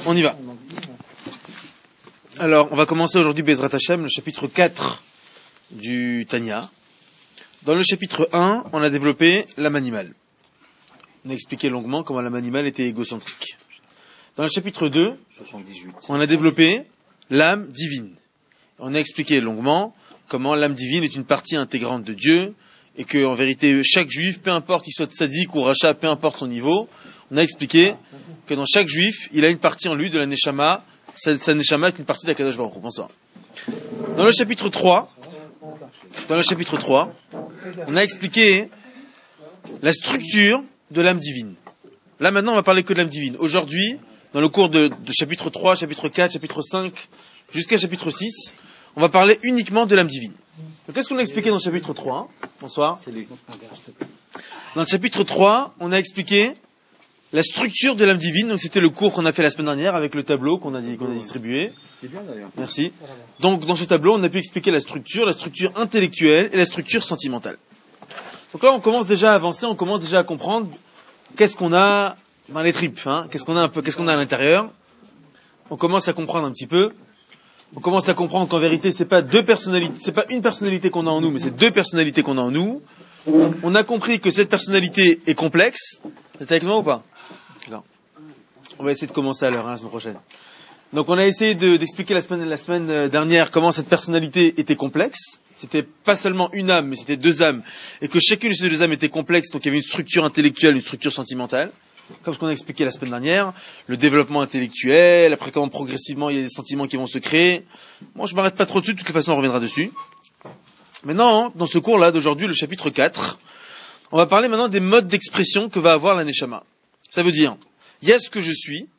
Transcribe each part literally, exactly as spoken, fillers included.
On y va. Alors, on va commencer aujourd'hui Bezrat Hashem, le chapitre quatre du Tanya. Dans le chapitre un, on a développé l'âme animale. On a expliqué longuement comment l'âme animale était égocentrique. Dans le chapitre deux, soixante-dix-huit, on a développé l'âme divine. On a expliqué longuement comment l'âme divine est une partie intégrante de Dieu et que, en vérité, chaque juif, peu importe qu'il soit tzaddik ou racha, peu importe son niveau, on a expliqué que dans chaque juif, il a une partie en lui de la neshama. Sa, sa neshama est une partie d'Akadosh Baruch Hu. Bonsoir. Dans le chapitre trois, dans le chapitre trois, on a expliqué la structure de l'âme divine. Là, maintenant, on va parler que de l'âme divine. Aujourd'hui, dans le cours de, de chapitre trois, chapitre quatre, chapitre cinq, jusqu'à chapitre six, on va parler uniquement de l'âme divine. Donc, qu'est-ce qu'on a expliqué dans le chapitre trois? Bonsoir. Dans le chapitre trois, on a expliqué la structure de l'âme divine. Donc, c'était le cours qu'on a fait la semaine dernière avec le tableau qu'on a, qu'on a distribué. C'est bien d'ailleurs. Merci. Donc, dans ce tableau, on a pu expliquer la structure, la structure intellectuelle et la structure sentimentale. Donc là, on commence déjà à avancer, on commence déjà à comprendre qu'est-ce qu'on a dans les tripes, hein, qu'est-ce qu'on a un peu, qu'est-ce qu'on a à l'intérieur. On commence à comprendre un petit peu. On commence à comprendre qu'en vérité, c'est pas deux personnalités, c'est pas une personnalité qu'on a en nous, mais c'est deux personnalités qu'on a en nous. On a compris que cette personnalité est complexe. Vous êtes avec moi ou pas? Non. On va essayer de commencer à l'heure, hein, la semaine prochaine. Donc, on a essayé de, d'expliquer la semaine, la semaine dernière comment cette personnalité était complexe. C'était pas seulement une âme, mais c'était deux âmes. Et que chacune de ces deux âmes était complexe, donc il y avait une structure intellectuelle, une structure sentimentale. Comme ce qu'on a expliqué la semaine dernière, le développement intellectuel, après comment progressivement il y a des sentiments qui vont se créer. Moi, je m'arrête pas trop dessus, de toute façon on reviendra dessus. Maintenant, dans ce cours-là d'aujourd'hui, le chapitre quatre, on va parler maintenant des modes d'expression que va avoir la neshama. Ça veut dire, il y a ce que je suis,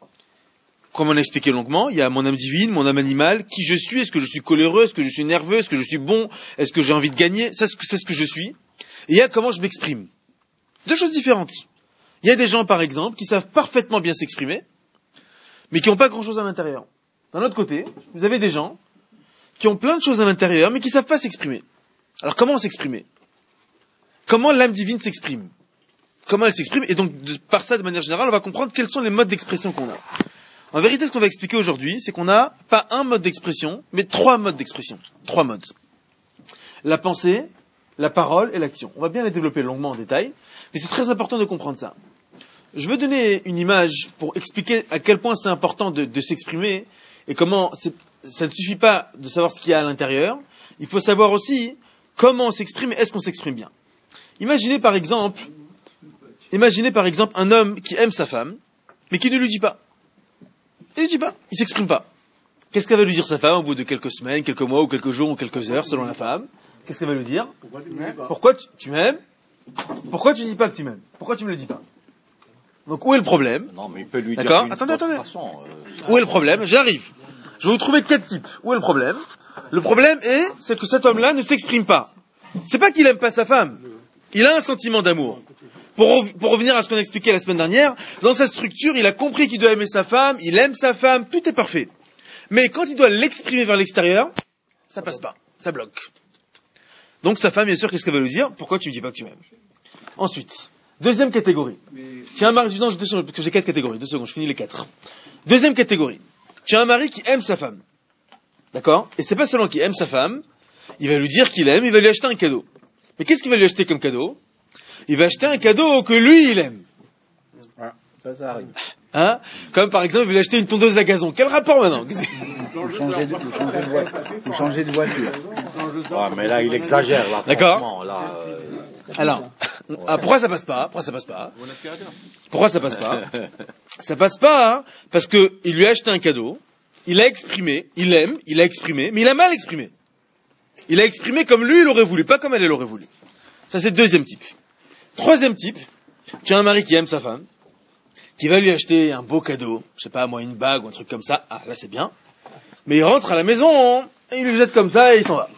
comme on a expliqué longuement, il y a mon âme divine, mon âme animale, qui je suis, est-ce que je suis coléreux, est-ce que je suis nerveux, est-ce que je suis bon, est-ce que j'ai envie de gagner, ça c'est ce que je suis. Et il y a comment je m'exprime. Deux choses différentes. Il y a des gens, par exemple, qui savent parfaitement bien s'exprimer, mais qui n'ont pas grand-chose à l'intérieur. D'un autre côté, vous avez des gens qui ont plein de choses à l'intérieur, mais qui ne savent pas s'exprimer. Alors comment s'exprimer? Comment l'âme divine s'exprime? Comment elle s'exprime? Et donc, de, par ça, de manière générale, on va comprendre quels sont les modes d'expression qu'on a. En vérité, ce qu'on va expliquer aujourd'hui, c'est qu'on n'a pas un mode d'expression, mais trois modes d'expression. Trois modes. La pensée, la parole et l'action. On va bien les développer longuement en détail, mais c'est très important de comprendre ça. Je veux donner une image pour expliquer à quel point c'est important de, de s'exprimer et comment c'est, ça ne suffit pas de savoir ce qu'il y a à l'intérieur. Il faut savoir aussi comment on s'exprime et est-ce qu'on s'exprime bien. Imaginez par exemple, imaginez par exemple un homme qui aime sa femme, mais qui ne lui dit pas. Il ne dit pas, il s'exprime pas. Qu'est-ce qu'elle va lui dire sa femme au bout de quelques semaines, quelques mois ou quelques jours ou quelques heures selon la femme? Qu'est-ce qu'elle va lui dire? Pourquoi tu m'aimes? Pourquoi tu, tu m'aimes? Pourquoi tu dis pas que tu m'aimes? Pourquoi tu me le dis pas? Donc où est le problème? Non, mais il peut lui dire. D'accord? Attendez, attendez. Façon, euh... Où est le problème? J'arrive. Je vais vous trouver quatre types. Où est le problème? Le problème est, c'est que cet homme-là ne s'exprime pas. C'est pas qu'il aime pas sa femme. Il a un sentiment d'amour. Pour, pour revenir à ce qu'on a expliqué la semaine dernière, dans sa structure, il a compris qu'il doit aimer sa femme, il aime sa femme, tout est parfait. Mais quand il doit l'exprimer vers l'extérieur, ça passe pas, ça bloque. Donc sa femme, bien sûr, qu'est-ce qu'elle va lui dire? Pourquoi tu me dis pas que tu m'aimes? Ensuite, deuxième catégorie. Tu as un mari, non, je, parce que j'ai quatre catégories, deux secondes, je finis les quatre. Deuxième catégorie. Tu as un mari qui aime sa femme. D'accord? Et c'est pas seulement qu'il aime sa femme, il va lui dire qu'il aime, il va lui acheter un cadeau. Mais qu'est-ce qu'il va lui acheter comme cadeau? Il va acheter un cadeau que lui, il aime. Ah, ça, ça arrive. Hein? Comme par exemple, il va lui acheter une tondeuse à gazon. Quel rapport maintenant? Vous changez de, vous changez de voiture. Vous changez de voiture. Ah, mais là, il exagère, là. D'accord? Là, euh... Alors, ah, pourquoi ça passe pas? Pourquoi ça passe pas? Pourquoi ça passe pas? Ça passe pas, hein, parce que il lui a acheté un cadeau, il a exprimé, il aime, il a exprimé, mais il a mal exprimé. Il a exprimé comme lui, il aurait voulu, pas comme elle, elle aurait voulu. Ça, c'est le deuxième type. Troisième type, tu as un mari qui aime sa femme, qui va lui acheter un beau cadeau, je sais pas, moi, une bague ou un truc comme ça. Ah, là, c'est bien. Mais il rentre à la maison, hein, et il lui jette comme ça et il s'en va.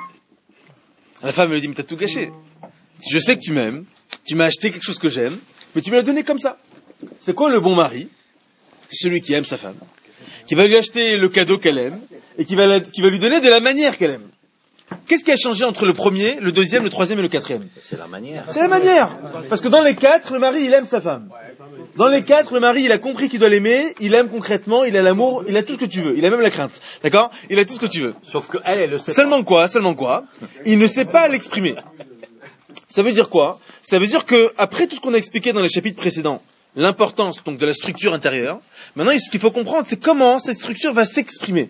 La femme, elle lui dit, mais t'as tout gâché. Je sais que tu m'aimes, tu m'as acheté quelque chose que j'aime, mais tu me l'as donné comme ça. C'est quoi le bon mari? C'est celui qui aime sa femme, qui va lui acheter le cadeau qu'elle aime, et qui va, la, qui va lui donner de la manière qu'elle aime. qu'est-ce qui a changé entre le premier, le deuxième, le troisième et le quatrième? C'est la manière. C'est la manière. Parce que dans les quatre, le mari, il aime sa femme. Dans les quatre, le mari, il a compris qu'il doit l'aimer, il aime concrètement, il a l'amour, il a tout ce que tu veux. Il a même la crainte. D'accord? Il a tout ce que tu veux. Sauf que elle, elle le sait. Seulement quoi? Seulement quoi? Il ne sait pas l'exprimer. Ça veut dire quoi? Ça veut dire que, après tout ce qu'on a expliqué dans les chapitres précédents, l'importance donc de la structure intérieure, maintenant ce qu'il faut comprendre, c'est comment cette structure va s'exprimer.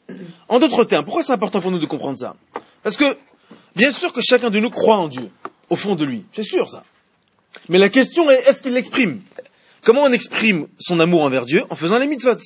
En d'autres termes, pourquoi c'est important pour nous de comprendre ça? Parce que, bien sûr que chacun de nous croit en Dieu, au fond de lui. C'est sûr ça. Mais la question est, est-ce qu'il l'exprime? Comment on exprime son amour envers Dieu? En faisant les mitzvot.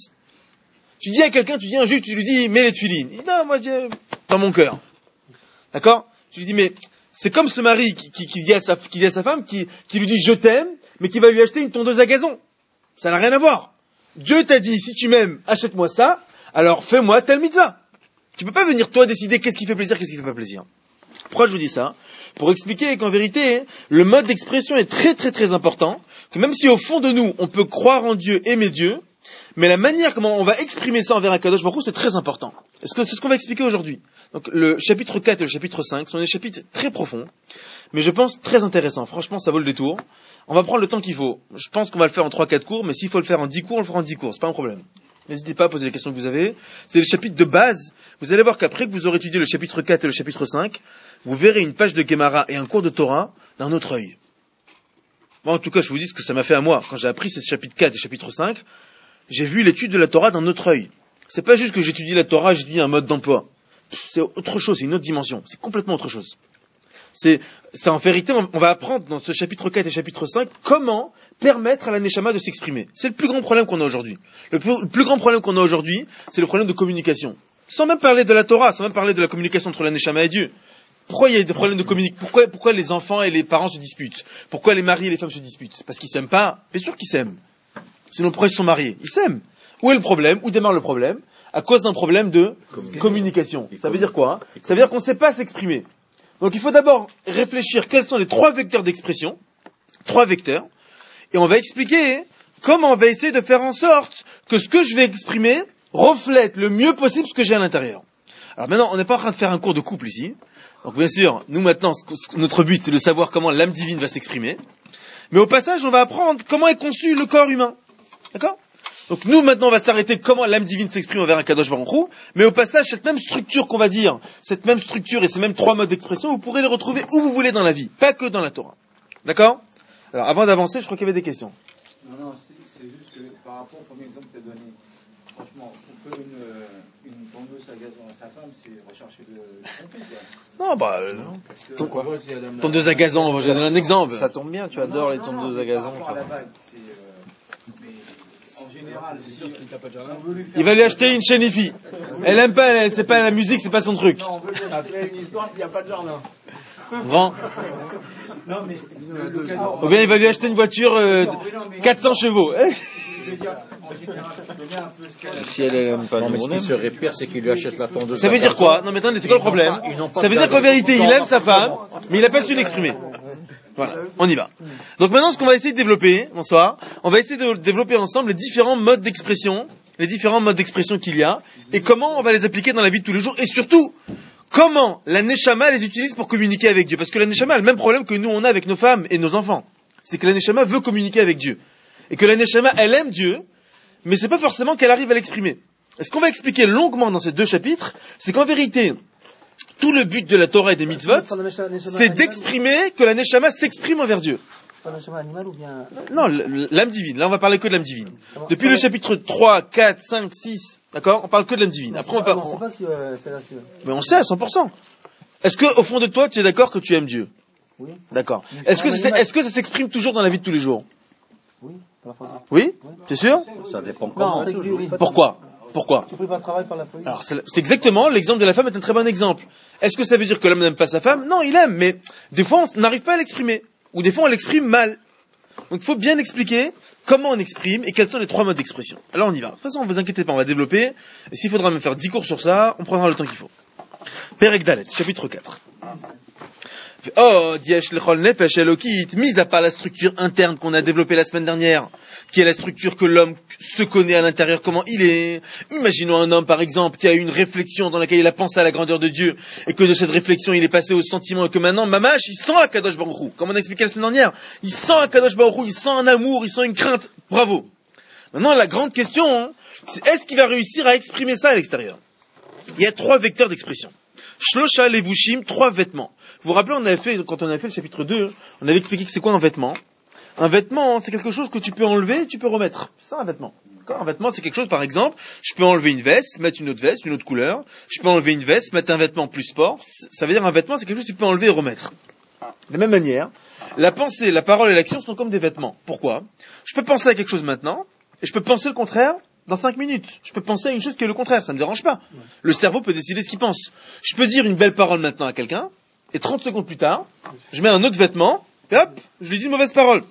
Tu dis à quelqu'un, tu dis à un juif, tu lui dis, mets les tefilines. Il dit, non, moi, Dieu, dans mon cœur. D'accord? Tu lui dis, mais c'est comme ce mari qui, qui, qui, dit, à sa, qui dit à sa femme, qui, qui lui dit, je t'aime, mais qui va lui acheter une tondeuse à gazon. Ça n'a rien à voir. Dieu t'a dit, si tu m'aimes, achète-moi ça, alors fais-moi telle mitzvah. Tu peux pas venir, toi, décider qu'est-ce qui fait plaisir, qu'est-ce qui fait pas plaisir. Pourquoi je vous dis ça? Pour expliquer qu'en vérité, le mode d'expression est très très très important, que même si au fond de nous, on peut croire en Dieu, aimer Dieu, mais la manière comment on va exprimer ça envers Akadosh Baruch Hu, c'est très important. Est-ce que c'est ce qu'on va expliquer aujourd'hui? Donc le chapitre quatre et le chapitre cinq sont des chapitres très profonds, mais je pense très intéressants. Franchement, ça vaut le détour. On va prendre le temps qu'il faut. Je pense qu'on va le faire en trois quatre cours, mais s'il faut le faire en dix cours, on le fera en dix cours, c'est pas un problème. N'hésitez pas à poser les questions que vous avez. C'est le chapitre de base. Vous allez voir qu'après que vous aurez étudié le chapitre quatre et le chapitre cinq, vous verrez une page de Gemara et un cours de Torah d'un autre œil. Moi, en tout cas, je vous dis ce que ça m'a fait à moi. Quand j'ai appris ces chapitres quatre et chapitre cinq, j'ai vu l'étude de la Torah d'un autre œil. C'est pas juste que j'étudie la Torah, j'étudie un mode d'emploi. C'est autre chose, c'est une autre dimension. C'est complètement autre chose. C'est, c'est en vérité, on va apprendre dans ce chapitre quatre et chapitre cinq comment permettre à la Neshama de s'exprimer. C'est le plus grand problème qu'on a aujourd'hui. Le plus, le plus grand problème qu'on a aujourd'hui, c'est le problème de communication. Sans même parler de la Torah, sans même parler de la communication entre la Neshama et Dieu. Pourquoi il y a des problèmes de communication? Pourquoi, pourquoi les enfants et les parents se disputent? Pourquoi les maris et les femmes se disputent? C'est parce qu'ils s'aiment pas? Bien sûr qu'ils s'aiment. Sinon pourquoi ils se sont mariés? Ils s'aiment. Où est le problème? Où démarre le problème? À cause d'un problème de communication. Ça veut dire quoi? Ça veut dire qu'on ne sait pas s'exprimer. Donc il faut d'abord réfléchir quels sont les trois vecteurs d'expression, trois vecteurs, et on va expliquer comment on va essayer de faire en sorte que ce que je vais exprimer reflète le mieux possible ce que j'ai à l'intérieur. Alors maintenant, on n'est pas en train de faire un cours de couple ici. Donc bien sûr, nous maintenant, notre but c'est de savoir comment l'âme divine va s'exprimer. Mais au passage, on va apprendre comment est conçu le corps humain. D'accord? Donc nous maintenant on va s'arrêter comment l'âme divine s'exprime envers un Kadosh Baruch Hu, mais au passage cette même structure qu'on va dire, cette même structure et ces mêmes trois modes d'expression, vous pourrez les retrouver où vous voulez dans la vie, pas que dans la Torah. D'accord? Alors avant d'avancer, je crois qu'il y avait des questions. Non, non, c'est, c'est juste que par rapport au premier exemple que tu as donné, franchement, pour que une, une tondeuse à gazon à sa femme, c'est rechercher le contenu, quoi. Non, bah, euh, non. Que, Ton, quoi tondeuse à gazon, je vais donner un exemple. Ça tombe bien, tu adores non, les non, tondeuses non, à gazon. par rapport à la bague, c'est, euh, mais en général, c'est sûr qu'il t'a pas de jardin. Il va lui acheter une chaîne IFI. Elle aime pas, elle, c'est pas la musique, c'est pas son truc. Non, on veut après une histoire qu'il n'y a pas de jardin. Grand. Non, mais. Ou bien il va lui acheter une voiture euh, quatre cents chevaux. Je veux dire, en général, tu connais un peu ce qu'elle. Si elle aime pas Non, mais nous, ce on qui aime. serait pire, c'est qu'il lui achète la tondeuse. Ça veut dire quoi? Non mais attendez, c'est quoi le problème? Ça veut dire qu'en vérité, il aime sa femme, mais il n'a pas su l'exprimer. Voilà, on y va. Donc maintenant, ce qu'on va essayer de développer, bonsoir, on va essayer de développer ensemble les différents modes d'expression, les différents modes d'expression qu'il y a, et comment on va les appliquer dans la vie de tous les jours, et surtout, comment la Neshama les utilise pour communiquer avec Dieu. Parce que la Neshama a le même problème que nous on a avec nos femmes et nos enfants. C'est que la Neshama veut communiquer avec Dieu. Et que la Neshama, elle aime Dieu, mais c'est pas forcément qu'elle arrive à l'exprimer. Et ce qu'on va expliquer longuement dans ces deux chapitres, c'est qu'en vérité, tout le but de la Torah et des mitzvot, c'est d'exprimer que la Neshama s'exprime envers Dieu. Pas Neshama animal ou bien... Non, l'âme divine. Là, on va parler que de l'âme divine. Depuis le chapitre trois, quatre, cinq, six, d'accord? On parle que de l'âme divine. Après, on parle... Non, on ne sait pas si euh, c'est là. Mais on sait à cent pour cent. Est-ce que, au fond de toi, tu es d'accord que tu aimes Dieu? Oui. D'accord. Est-ce que, c'est, est-ce que ça s'exprime toujours dans la vie de tous les jours? Oui, parfois. Oui? T'es sûr? Ça dépend comment. Non, c'est que oui. Pourquoi? Pourquoi? Tu ne pas de travail par la folie. Alors, c'est, c'est exactement, l'exemple de la femme est un très bon exemple. Est-ce que ça veut dire que l'homme n'aime pas sa femme? Non, il aime, mais des fois, on n'arrive pas à l'exprimer. Ou des fois, on l'exprime mal. Donc, il faut bien expliquer comment on exprime et quels sont les trois modes d'expression. Alors, on y va. De toute façon, ne vous inquiétez pas, on va développer. Et s'il faudra même faire dix cours sur ça, on prendra le temps qu'il faut. Perek Dalet, chapitre quatre. Oh, Diesh Lechol Nefesh Elokit, mise à part la structure interne qu'on a développée la semaine dernière, qui est la structure que l'homme se connaît à l'intérieur, comment il est. Imaginons un homme, par exemple, qui a eu une réflexion dans laquelle il a pensé à la grandeur de Dieu, et que de cette réflexion, il est passé au sentiment, et que maintenant, Mamash, il sent Akadosh Baruch Hu. Comme on a expliqué la semaine dernière, il sent Akadosh Baruch Hu, il sent un amour, il sent une crainte. Bravo. Maintenant, la grande question, hein, c'est est-ce qu'il va réussir à exprimer ça à l'extérieur? Il y a trois vecteurs d'expression. Shlosha levushim, trois vêtements. Vous vous rappelez, on avait fait, quand on avait fait le chapitre deux, on avait expliqué que c'est quoi un vêtement. Un vêtement, c'est quelque chose que tu peux enlever, tu peux remettre. C'est ça un vêtement. D'accord? Un vêtement, c'est quelque chose, par exemple, je peux enlever une veste, mettre une autre veste, une autre couleur. Je peux enlever une veste, mettre un vêtement plus sport. Ça veut dire un vêtement, c'est quelque chose que tu peux enlever et remettre. De la même manière, la pensée, la parole et l'action sont comme des vêtements. Pourquoi? Je peux penser à quelque chose maintenant, et je peux penser le contraire dans cinq minutes. Je peux penser à une chose qui est le contraire, ça ne me dérange pas. Le cerveau peut décider ce qu'il pense. Je peux dire une belle parole maintenant à quelqu'un, et trente secondes plus tard, je mets un autre vêtement, et hop, je lui dis une mauvaise parole.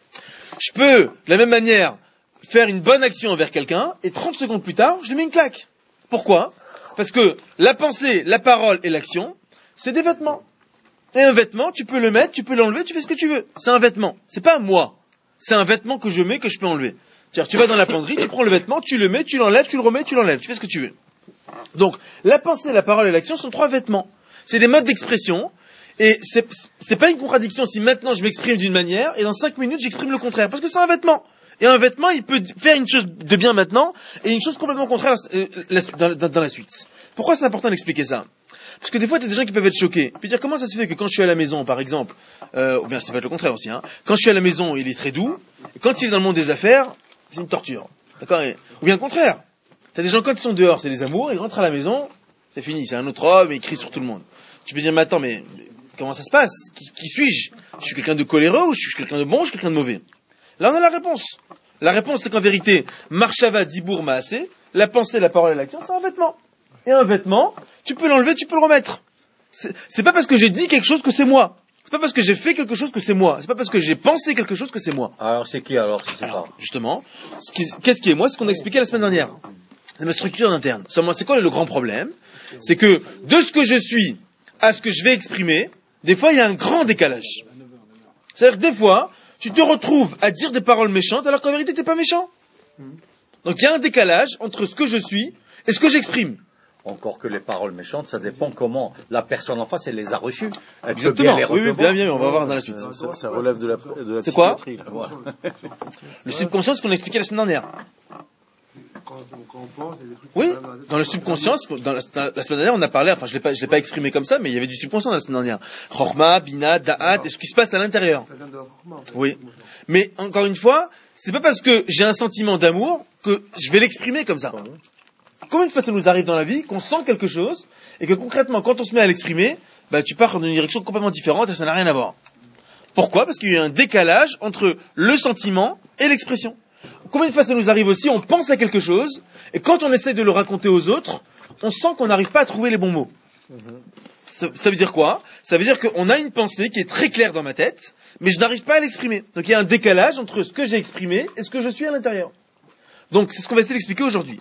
Je peux, de la même manière, faire une bonne action envers quelqu'un, et trente secondes plus tard, je lui mets une claque. Pourquoi? Parce que la pensée, la parole et l'action, c'est des vêtements. Et un vêtement, tu peux le mettre, tu peux l'enlever, tu fais ce que tu veux. C'est un vêtement. C'est pas moi. C'est un vêtement que je mets, que je peux enlever. C'est-à-dire, tu vas dans la penderie, tu prends le vêtement, tu le mets, tu l'enlèves, tu le remets, tu l'enlèves. Tu fais ce que tu veux. Donc, la pensée, la parole et l'action sont trois vêtements. C'est des modes d'expression. Et c'est, c'est pas une contradiction si maintenant je m'exprime d'une manière et dans cinq minutes j'exprime le contraire. Parce que c'est un vêtement. Et un vêtement, il peut faire une chose de bien maintenant et une chose complètement contraire dans, dans, dans la suite. Pourquoi c'est important d'expliquer ça? Parce que des fois, il y a des gens qui peuvent être choqués. Puis dire, comment ça se fait que quand je suis à la maison, par exemple, euh, ou bien ça peut être le contraire aussi, hein, quand je suis à la maison, il est très doux, et quand il est dans le monde des affaires, c'est une torture. D'accord? Et, ou bien le contraire. T'as des gens, quand ils sont dehors, c'est des amours, ils rentrent à la maison, c'est fini, c'est un autre homme, et il crie sur tout le monde. Tu peux dire, mais attends, mais comment ça se passe? Qui, qui suis-je? Je suis quelqu'un de coléreux, ou je suis quelqu'un de bon, ou je suis quelqu'un de mauvais? Là, on a la réponse. La réponse, c'est qu'en vérité, Marshava Dibour Maasé, la pensée, la parole et l'action, c'est un vêtement. Et un vêtement, tu peux l'enlever, tu peux le remettre. C'est, c'est pas parce que j'ai dit quelque chose que c'est moi. C'est pas parce que j'ai fait quelque chose que c'est moi. C'est pas parce que j'ai pensé quelque chose que c'est moi. Alors c'est qui alors, c'est alors pas. Justement, ce qui, qu'est-ce qui est moi? C'est ce qu'on a expliqué la semaine dernière. C'est ma structure interne. Seulement, c'est quoi le grand problème? C'est que de ce que je suis à ce que je vais exprimer, des fois il y a un grand décalage. C'est-à-dire que des fois, tu te retrouves à dire des paroles méchantes alors qu'en vérité t'es pas méchant. Donc il y a un décalage entre ce que je suis et ce que j'exprime. Encore que les paroles méchantes, ça dépend comment la personne en face, elle les a reçues. Elle peut Exactement. bien les Oui, oui, recevoir. bien, bien, on va voir dans la suite. Ça, ça relève de la, de la C'est quoi? psychiatrie. là. Voilà. Le subconscient, c'est ce qu'on a expliqué la semaine dernière. Quand, quand on pense, il y a des trucs Oui, qui sont dans le subconscient, dans la, dans la semaine dernière, on a parlé, enfin je l'ai pas, je l'ai pas exprimé comme ça, mais il y avait du subconscient dans la semaine dernière. Chorma, Bina, Da'at, et ce qui se passe à l'intérieur. Ça vient de Rochma, en fait. Oui. Mais encore une fois, c'est pas parce que j'ai un sentiment d'amour que je vais l'exprimer comme ça. Combien de fois ça nous arrive dans la vie qu'on sent quelque chose et que concrètement, quand on se met à l'exprimer, bah, tu pars dans une direction complètement différente et ça n'a rien à voir. Pourquoi? Parce qu'il y a un décalage entre le sentiment et l'expression. Combien de fois ça nous arrive aussi, on pense à quelque chose et quand on essaie de le raconter aux autres, on sent qu'on n'arrive pas à trouver les bons mots. Ça, ça veut dire quoi? Ça veut dire qu'on a une pensée qui est très claire dans ma tête, mais je n'arrive pas à l'exprimer. Donc il y a un décalage entre ce que j'ai exprimé et ce que je suis à l'intérieur. Donc c'est ce qu'on va essayer d'expliquer aujourd'hui.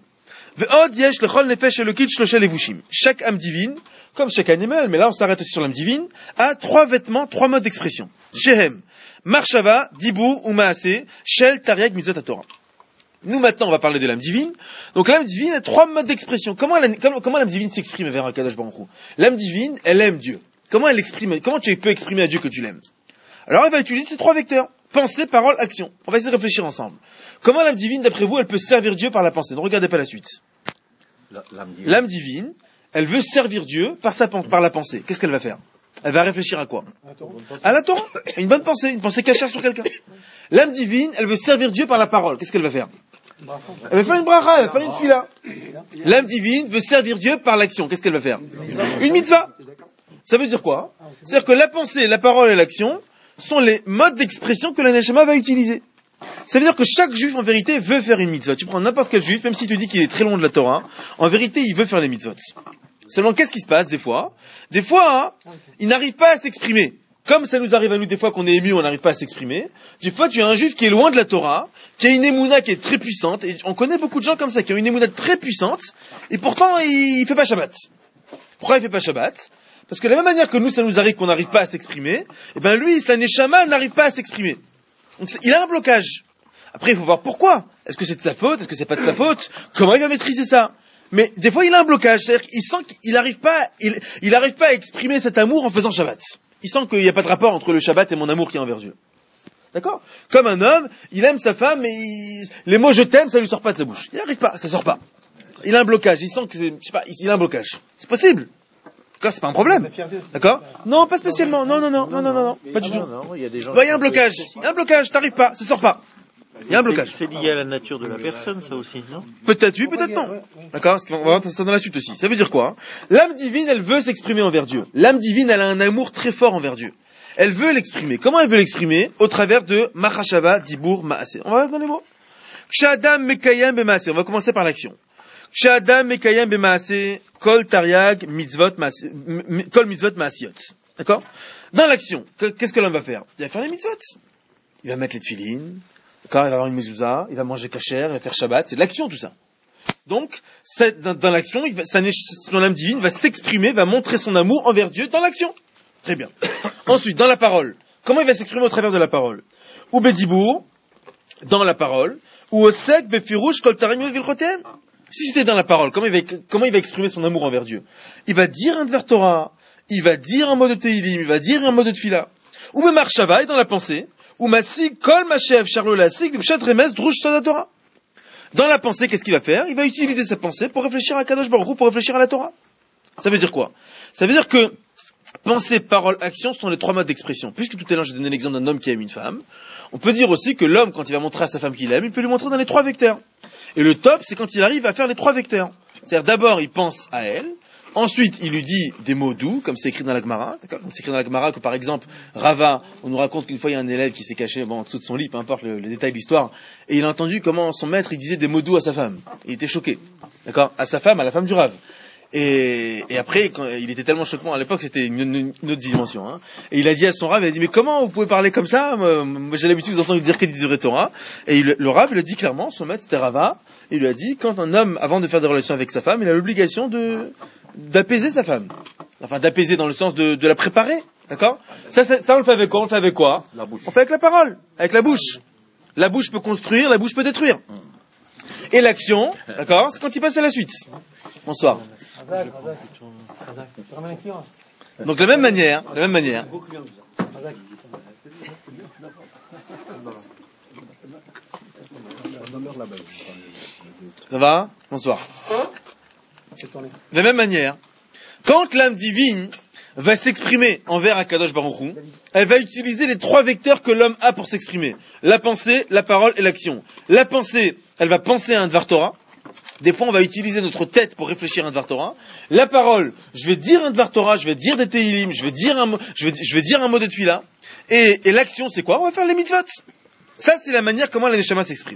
Chaque âme divine, comme chaque animal, mais là on s'arrête aussi sur l'âme divine, a trois vêtements, trois modes d'expression. Shehem, Marshava, Dibur ou Maasé, Shel, Tariag, Mitzvot HaTorah. Nous maintenant on va parler de l'âme divine. Donc l'âme divine a trois modes d'expression. Comment, la, comment, comment l'âme divine s'exprime vers un Kadosh Baruch Hu? L'âme divine, elle aime Dieu. Comment elle exprime? Comment tu peux exprimer à Dieu que tu l'aimes? Alors elle va utiliser ces trois vecteurs. Pensée, parole, action. On va essayer de réfléchir ensemble. Comment l'âme divine, d'après vous, elle peut servir Dieu par la pensée? Ne regardez pas la suite. La- L'âme divine. L'âme divine, elle veut servir Dieu par, sa, par la pensée. Qu'est-ce qu'elle va faire? Elle va réfléchir à quoi? À la Torah. Une bonne pensée, une pensée cachère sur quelqu'un. L'âme divine, elle veut servir Dieu par la parole. Qu'est-ce qu'elle va faire? Elle va faire une bracha, elle va faire une fila. L'âme divine veut servir Dieu par l'action. Qu'est-ce qu'elle va faire? Une mitzvah. Ça veut dire quoi? C'est-à-dire que la pensée, la parole et l'action sont les modes d'expression que la Neshama va utiliser. Ça veut dire que chaque juif, en vérité, veut faire une mitzvah. Tu prends n'importe quel juif, même s'il te dit qu'il est très loin de la Torah, en vérité, il veut faire les mitzvot. Seulement, qu'est-ce qui se passe, des fois? Des fois, hein, il n'arrive pas à s'exprimer. Comme ça nous arrive à nous, des fois, qu'on est ému, on n'arrive pas à s'exprimer. Des fois, tu as un juif qui est loin de la Torah, qui a une émouna qui est très puissante, et on connaît beaucoup de gens comme ça, qui ont une émouna très puissante, et pourtant, il, il fait pas Shabbat. Pourquoi il fait pas Shabbat? Parce que de la même manière que nous, ça nous arrive qu'on n'arrive pas à s'exprimer, eh ben lui, sa neshama n'arrive pas à s'exprimer. Donc il a un blocage. Après, il faut voir pourquoi. Est-ce que c'est de sa faute? Est-ce que c'est pas de sa faute? Comment il va maîtriser ça? Mais des fois, il a un blocage. C'est-à-dire qu'il sent qu'il n'arrive pas, il, il arrive pas à exprimer cet amour en faisant Shabbat. Il sent qu'il n'y a pas de rapport entre le Shabbat et mon amour qui est envers Dieu. D'accord? Comme un homme, il aime sa femme, mais il, les mots je t'aime, ça lui sort pas de sa bouche. Il n'arrive pas, ça sort pas. Il a un blocage. Il sent que, c'est, je sais pas, il a un blocage. C'est possible. D'accord, c'est pas un problème. D'accord? Non, pas spécialement. Non, non, non, non, non, non, non, pas du tout. Il y a des gens. Il y a un blocage. Il y a un blocage. T'arrives pas, ça sort pas. Il y a un blocage. C'est lié à la nature de la personne, ça aussi, non? Peut-être oui, peut-être non. D'accord? On va voir ça dans la suite aussi. Ça veut dire quoi? L'âme divine, elle veut s'exprimer envers Dieu. L'âme divine, elle a un amour très fort envers Dieu. Elle veut l'exprimer. Comment elle veut l'exprimer? Au travers de Machashava, Dibur, Maaseh. On va dans les mots. Kshadam Mekayem Bemaaseh. On va commencer par l'action. Kshadam Mekayem Bemaaseh, Kol Tariag, Mitzvot, Kol Mitzvot Maasiot. D'accord? Dans l'action, qu'est-ce que l'homme va faire? Il va faire les mitzvot. Il va mettre les tefilines. D'accord? Il va avoir une mezouza. Il va manger kasher. Il va faire Shabbat. C'est de l'action, tout ça. Donc, dans, dans l'action, il va, sa, son âme divine va s'exprimer, va montrer son amour envers Dieu dans l'action. Très bien. Ensuite, dans la parole. Comment il va s'exprimer au travers de la parole? Ou Bedibour, dans la parole. Ou Osek, Befirouche, Kol Tarim Vilchotem. Si c'était dans la parole, comment il, va, comment il va exprimer son amour envers Dieu? Il va dire un Dvar Torah, il va dire un mot de Teilim, il va dire un mot de Tfila. Ou Bemarshava, dans la pensée. Ou Masig, Kol Mashev, Charlo Lasig, Bipshat Remes, Drush Soda Torah. Dans la pensée, qu'est-ce qu'il va faire? Il va utiliser sa pensée pour réfléchir à Kadosh Baruch Hu, pour réfléchir à la Torah. Ça veut dire quoi? Ça veut dire que pensée, parole, action sont les trois modes d'expression. Puisque tout à l'heure j'ai donné l'exemple d'un homme qui aime une femme, on peut dire aussi que l'homme, quand il va montrer à sa femme qu'il aime, il peut lui montrer dans les trois vecteurs. Et le top, c'est quand il arrive à faire les trois vecteurs. C'est-à-dire d'abord il pense à elle, ensuite il lui dit des mots doux, comme c'est écrit dans la Gemara. D'accord? C'est écrit dans la Gemara que par exemple, Rava, on nous raconte qu'une fois il y a un élève qui s'est caché bon, en dessous de son lit, peu importe le, le détail de l'histoire, et il a entendu comment son maître il disait des mots doux à sa femme. Il était choqué. D'accord? À sa femme, à la femme du Rav. Et, et après, quand, il était tellement choquant, à l'époque c'était une, une, une autre dimension, hein. Et il a dit à son Rav, il a dit, mais comment vous pouvez parler comme ça? Moi, moi j'ai l'habitude de vous entendre dire qu'il dit du Torah. Et il, le Rav, il a dit clairement, son maître c'était Rava, il lui a dit, quand un homme, avant de faire des relations avec sa femme, il a l'obligation de, d'apaiser sa femme. Enfin, d'apaiser dans le sens de, de la préparer. D'accord? Ça, ça, ça, on le fait avec quoi? On le fait avec quoi? La bouche. On fait avec la parole, avec la bouche. La bouche peut construire, la bouche peut détruire. Et l'action, d'accord, c'est quand il passe à la suite. Bonsoir. Donc de la même manière, de la même manière. Ça va? Bonsoir. De la même manière, quand l'âme divine va s'exprimer envers Akadosh Baruch Hu, elle va utiliser les trois vecteurs que l'homme a pour s'exprimer. La pensée, la parole et l'action. La pensée, elle va penser à un Dvar Torah. Des fois, on va utiliser notre tête pour réfléchir à un Dvar Torah. La parole, je vais dire un Dvar Torah, je vais dire des Teilim, je vais dire un, je vais, je vais dire un mot de Tfila. Et, et l'action, c'est quoi? On va faire les mitzvot. Ça, c'est la manière comment la Neshama s'exprime.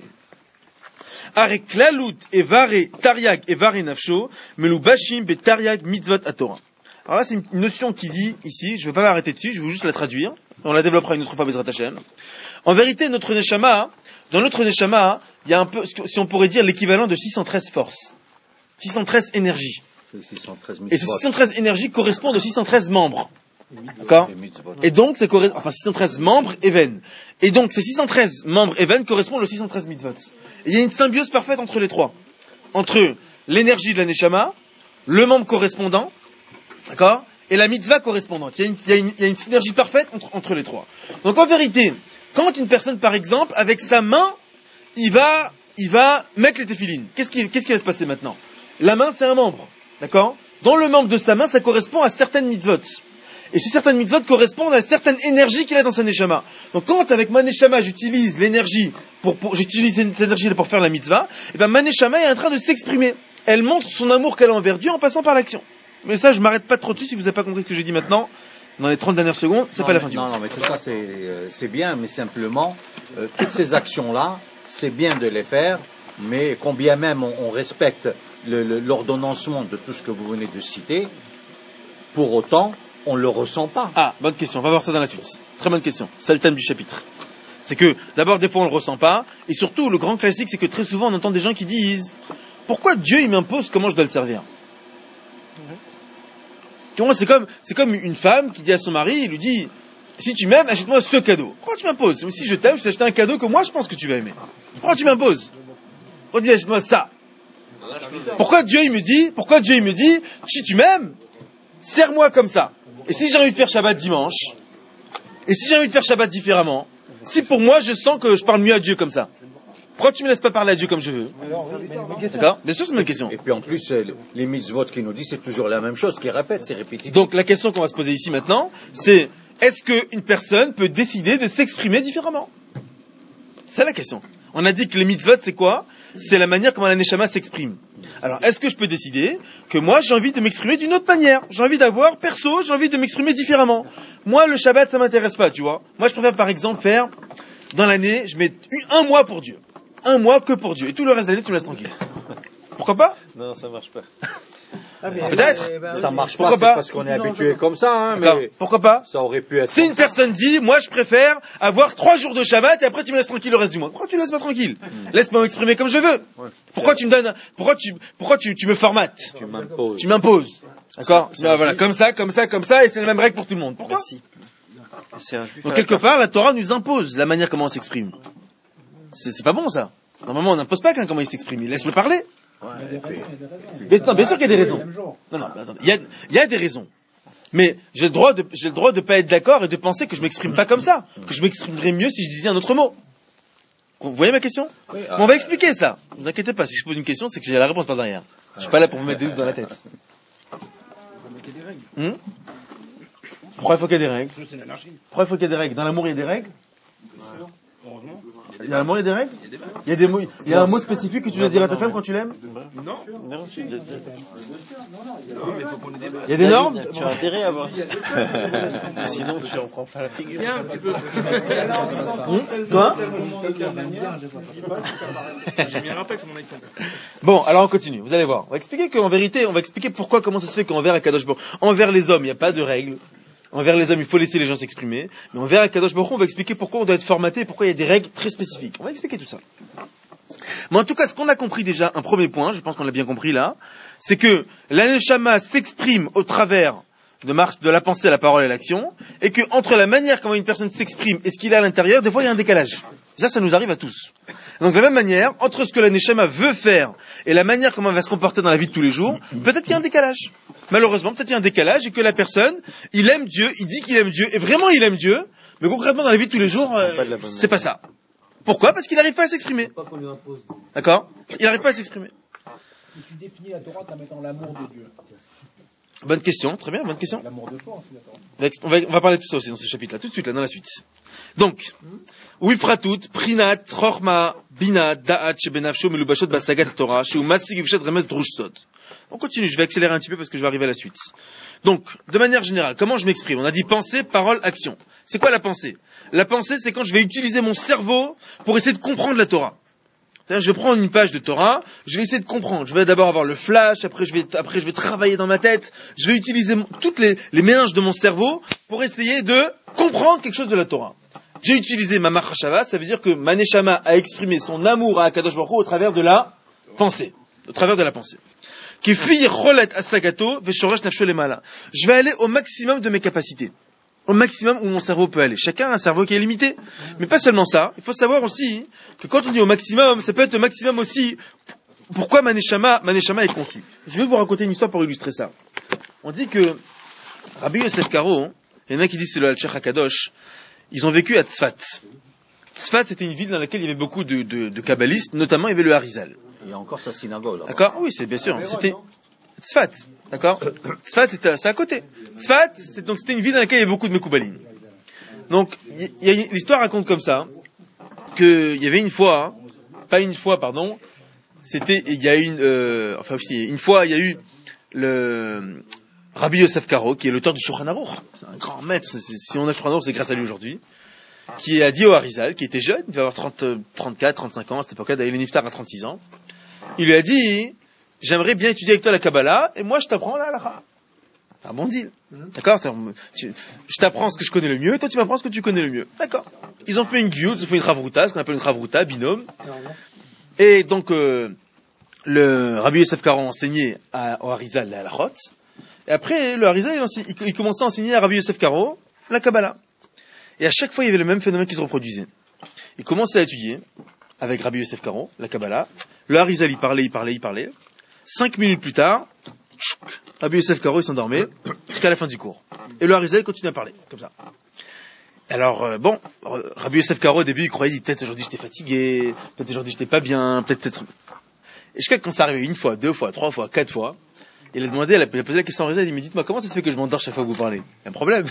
Are klalut evare tariag evare nafsho melubashim be tariag mitzvot atorah. Alors là, c'est une notion qui dit ici, je ne vais pas m'arrêter dessus, je vais juste la traduire. On la développera une autre fois, Bezrat Hashem. En vérité, notre Neshama, dans notre Neshama, il y a un peu, si on pourrait dire, l'équivalent de six cent treize forces. six cent treize énergies. six cent treize Et ces six cent treize énergies correspondent aux six cent treize membres. D'accord? Et donc, c'est correspond, enfin, six cent treize membres et veines. Et donc, ces six cent treize membres et veines correspondent aux six cent treize mitzvot. Et il y a une symbiose parfaite entre les trois. Entre l'énergie de la Neshama, le membre correspondant, d'accord? Et la mitzvah correspondante. Il y a une, il y a une, il y a une synergie parfaite entre, entre les trois. Donc en vérité, quand une personne, par exemple, avec sa main, il va, il va mettre les téphilines. Qu'est-ce qui, qu'est-ce qui va se passer maintenant? La main, c'est un membre. D'accord? Dans le membre de sa main, ça correspond à certaines mitzvot. Et ces certaines mitzvot correspondent à certaines énergies qu'il a dans sa neshama. Donc quand avec ma neshama, j'utilise l'énergie pour, pour j'utilise cette énergie pour faire la mitzvah, et ben ma neshama est en train de s'exprimer. Elle montre son amour qu'elle a envers Dieu en passant par l'action. Mais ça, je m'arrête pas trop dessus. Si vous n'avez pas compris ce que j'ai dit maintenant, dans les trente dernières secondes, c'est non, pas la mais, fin du non, monde. Non, mais tout ça, c'est, euh, c'est bien, mais simplement, euh, toutes ces actions-là, c'est bien de les faire, mais combien même on, on respecte le, le, l'ordonnancement de tout ce que vous venez de citer, pour autant, on ne le ressent pas. Ah, bonne question. On va voir ça dans la suite. Très bonne question. C'est le thème du chapitre. C'est que, d'abord, des fois, on le ressent pas. Et surtout, le grand classique, c'est que très souvent, on entend des gens qui disent, pourquoi Dieu, il m'impose comment je dois le servir? Tu vois, c'est comme, c'est comme une femme qui dit à son mari, il lui dit, si tu m'aimes, achète-moi ce cadeau. Pourquoi tu m'imposes? Si je t'aime, je vais t'acheter un cadeau que moi je pense que tu vas aimer. Pourquoi tu m'imposes? Pourquoi tu dis, achète-moi ça? Pourquoi Dieu il me dit, pourquoi Dieu il me dit, si tu m'aimes, serre-moi comme ça. Et si j'ai envie de faire Shabbat dimanche, et si j'ai envie de faire Shabbat différemment, si pour moi je sens que je parle mieux à Dieu comme ça, pourquoi tu me laisses pas parler à Dieu comme je veux? D'accord? Bien sûr, c'est une question. Et puis en plus, euh, les mitzvot qui nous disent, c'est toujours la même chose, qui répète, c'est répétitif. Donc la question qu'on va se poser ici maintenant, c'est est-ce qu'une personne peut décider de s'exprimer différemment? C'est la question. On a dit que les mitzvot, c'est quoi? C'est la manière comment la neshama s'exprime. Alors, est-ce que je peux décider que moi, j'ai envie de m'exprimer d'une autre manière? J'ai envie d'avoir, perso, j'ai envie de m'exprimer différemment. Moi, le Shabbat, ça m'intéresse pas, tu vois. Moi, je préfère, par exemple, faire, dans l'année, je mets un mois pour Dieu. Un mois que pour Dieu. Et tout le reste de l'année, tu me laisses tranquille. Pourquoi pas? Non, ça marche pas. Peut-être. Ça marche Pourquoi pas, pas c'est parce qu'on est habitué comme ça, hein, D'accord. mais Pourquoi pas? ça aurait pu être. Si une personne dit, moi je préfère avoir trois jours de Shabbat et après tu me laisses tranquille le reste du mois. Pourquoi tu me laisses pas tranquille? Laisse-moi m'exprimer comme je veux. Pourquoi tu me donnes, pourquoi tu, pourquoi tu, tu me formates? Tu m'imposes. Tu m'imposes. D'accord? C'est- Ben, voilà, comme ça, comme ça, comme ça, et c'est la même règle pour tout le monde. Pourquoi? Merci. C'est un juif. Donc quelque part, la Torah nous impose la manière comment on s'exprime. C'est, c'est pas bon ça. Normalement, on n'impose pas qu'un comment il s'exprime. Il laisse le parler. Bien, non, bien sûr qu'il y a des raisons. Non, non, mais attendez. Il y a, il y a des raisons. Mais j'ai le droit de, j'ai le droit de pas être d'accord et de penser que je m'exprime pas comme ça. Que je m'exprimerais mieux si je disais un autre mot. Vous voyez ma question? Oui, Bon, on va expliquer ça. Ne vous inquiétez pas. Si je pose une question, c'est que j'ai la réponse par derrière. Je suis pas là pour vous mettre des doutes dans la tête. Hmm? Pourquoi il faut qu'il y ait des règles? Pourquoi il faut qu'il y ait des règles? Dans l'amour, il y a des règles? Il y a l'amour, il y a des règles? Il y a des mots, il y a un mot spécifique que tu dois dire à ta femme quand tu l'aimes? Non, c'est- Il y a des normes? Tu as intérêt à voir. Sinon, tu en prends pas la figure. Hmm? Quoi? J'ai mis un rappel sur mon iPhone. Bon, alors on continue. Vous allez voir. On va expliquer qu'en vérité, on va expliquer pourquoi, comment ça se fait qu'envers Akadosh Baruch Hu, envers les hommes, il n'y a pas de règles. Envers les hommes, il faut laisser les gens s'exprimer. Mais envers Akadosh Baruch Hu, on va expliquer pourquoi on doit être formaté et pourquoi il y a des règles très spécifiques. On va expliquer tout ça. Mais en tout cas, ce qu'on a compris déjà, un premier point, je pense qu'on l'a bien compris là, c'est que la neshama s'exprime au travers de marche de la pensée à la parole et à l'action, et que entre la manière comment une personne s'exprime et ce qu'il a à l'intérieur, des fois il y a un décalage. Ça, ça nous arrive à tous. Donc de la même manière, entre ce que la neshama veut faire et la manière comment elle va se comporter dans la vie de tous les jours, peut-être qu'il y a un décalage. Malheureusement, peut-être qu'il y a un décalage et que la personne, il aime Dieu, il dit qu'il aime Dieu, et vraiment il aime Dieu, mais concrètement dans la vie de tous les jours, euh, c'est pas ça. Pourquoi? Parce qu'il n'arrive pas à s'exprimer. Pas qu'on lui impose. D'accord? Il n'arrive pas à s'exprimer. Tu définis la Torah en mettant l'amour de Dieu. Bonne question, très bien, bonne question. L'amour de soi, ensuite, la Torah. On va, ex- on va- on va parler de tout ça aussi dans ce chapitre-là, tout de suite, là, dans la suite. Donc, Wifratut, Prinat, Chorma, Bina, Da'at, Shebenafsho, Melubashot, Basagat, Torah, Sheu Masig, Vshat, Remes, Drushsot. On continue, je vais accélérer un petit peu parce que je vais arriver à la suite. Donc, de manière générale, comment je m'exprime? On a dit pensée, parole, action. C'est quoi la pensée? La pensée, c'est quand je vais utiliser mon cerveau pour essayer de comprendre la Torah. C'est-à-dire, je vais prendre une page de Torah, je vais essayer de comprendre. Je vais d'abord avoir le flash, après je vais, après je vais travailler dans ma tête. Je vais utiliser mon- toutes les, les mélanges de mon cerveau pour essayer de comprendre quelque chose de la Torah. J'ai utilisé ma machashava, ça veut dire que ma neshama a exprimé son amour à Akadosh Baruch Hu au travers de la pensée. Au travers de la pensée. Qui fit cholet asagato veshoresh nafsho lemala. Je vais aller au maximum de mes capacités. Au maximum où mon cerveau peut aller. Chacun a un cerveau qui est limité. Mais pas seulement ça. Il faut savoir aussi que quand on dit au maximum, ça peut être au maximum aussi pourquoi ma neshama, ma neshama est conçue. Je vais vous raconter une histoire pour illustrer ça. On dit que Rabbi Yosef Karo, il y en a qui disent que c'est le Al-Sheikh HaKadosh, ils ont vécu à Tzfat. Tzfat, c'était une ville dans laquelle il y avait beaucoup de, de, de kabbalistes, notamment il y avait le Harizal. Il y a encore sa synagogue là. D'accord? Oui, c'est bien sûr. C'était Tzfat. D'accord? Tzfat, c'était, c'est à côté. Tzfat, c'est, donc c'était une ville dans laquelle il y avait beaucoup de Mekoubalim. Donc, il y a, l'histoire raconte comme ça, qu'il y avait une fois, pas une fois, pardon, c'était, il y a une, euh, enfin aussi, une fois, il y a eu le Rabbi Yosef Karo, qui est l'auteur du Shulchan Aruch. C'est un grand maître. C'est, c'est, si on a le Shulchan Aruch, c'est grâce à lui aujourd'hui. Qui a dit au Harizal, qui était jeune, il devait avoir trente, trente-quatre, trente-cinq ans à cette époque-là, d'ailleurs il est niftar à trente-six ans. Il lui a dit, j'aimerais bien étudier avec toi la Kabbalah, et moi je t'apprends la halakha. C'est un bon deal. D'accord? C'est, tu, je t'apprends ce que je connais le mieux, et toi tu m'apprends ce que tu connais le mieux. D'accord. Ils ont fait une giout, ils ont fait une chavruta, ce qu'on appelle une chavruta, binôme. Et donc, euh, le Rabbi Yosef Karo enseignait à, au Harizal la halachot, Et après, le Harizal, il, ense- il, il commençait à enseigner à Rabbi Yosef Karo la Kabbalah. Et à chaque fois, il y avait le même phénomène qui se reproduisait. Il commençait à étudier avec Rabbi Yosef Karo la Kabbalah. Le Harizal, il parlait, il parlait, il parlait. Cinq minutes plus tard, Rabbi Yosef Karo, il s'endormait jusqu'à la fin du cours. Et le Harizal continue à parler, comme ça. Alors, euh, bon, Rabbi Yosef Karo, au début, il croyait, il dit, peut-être aujourd'hui j'étais fatigué, peut-être aujourd'hui j'étais pas bien, peut-être... peut-être... Et jusqu'à quand ça arrivait une fois, deux fois, trois fois, quatre fois, il a demandé, il a posé la question à Harizal, il m'a dit, dites-moi, comment ça se fait que je m'endors chaque fois que vous parlez? Il y a un problème.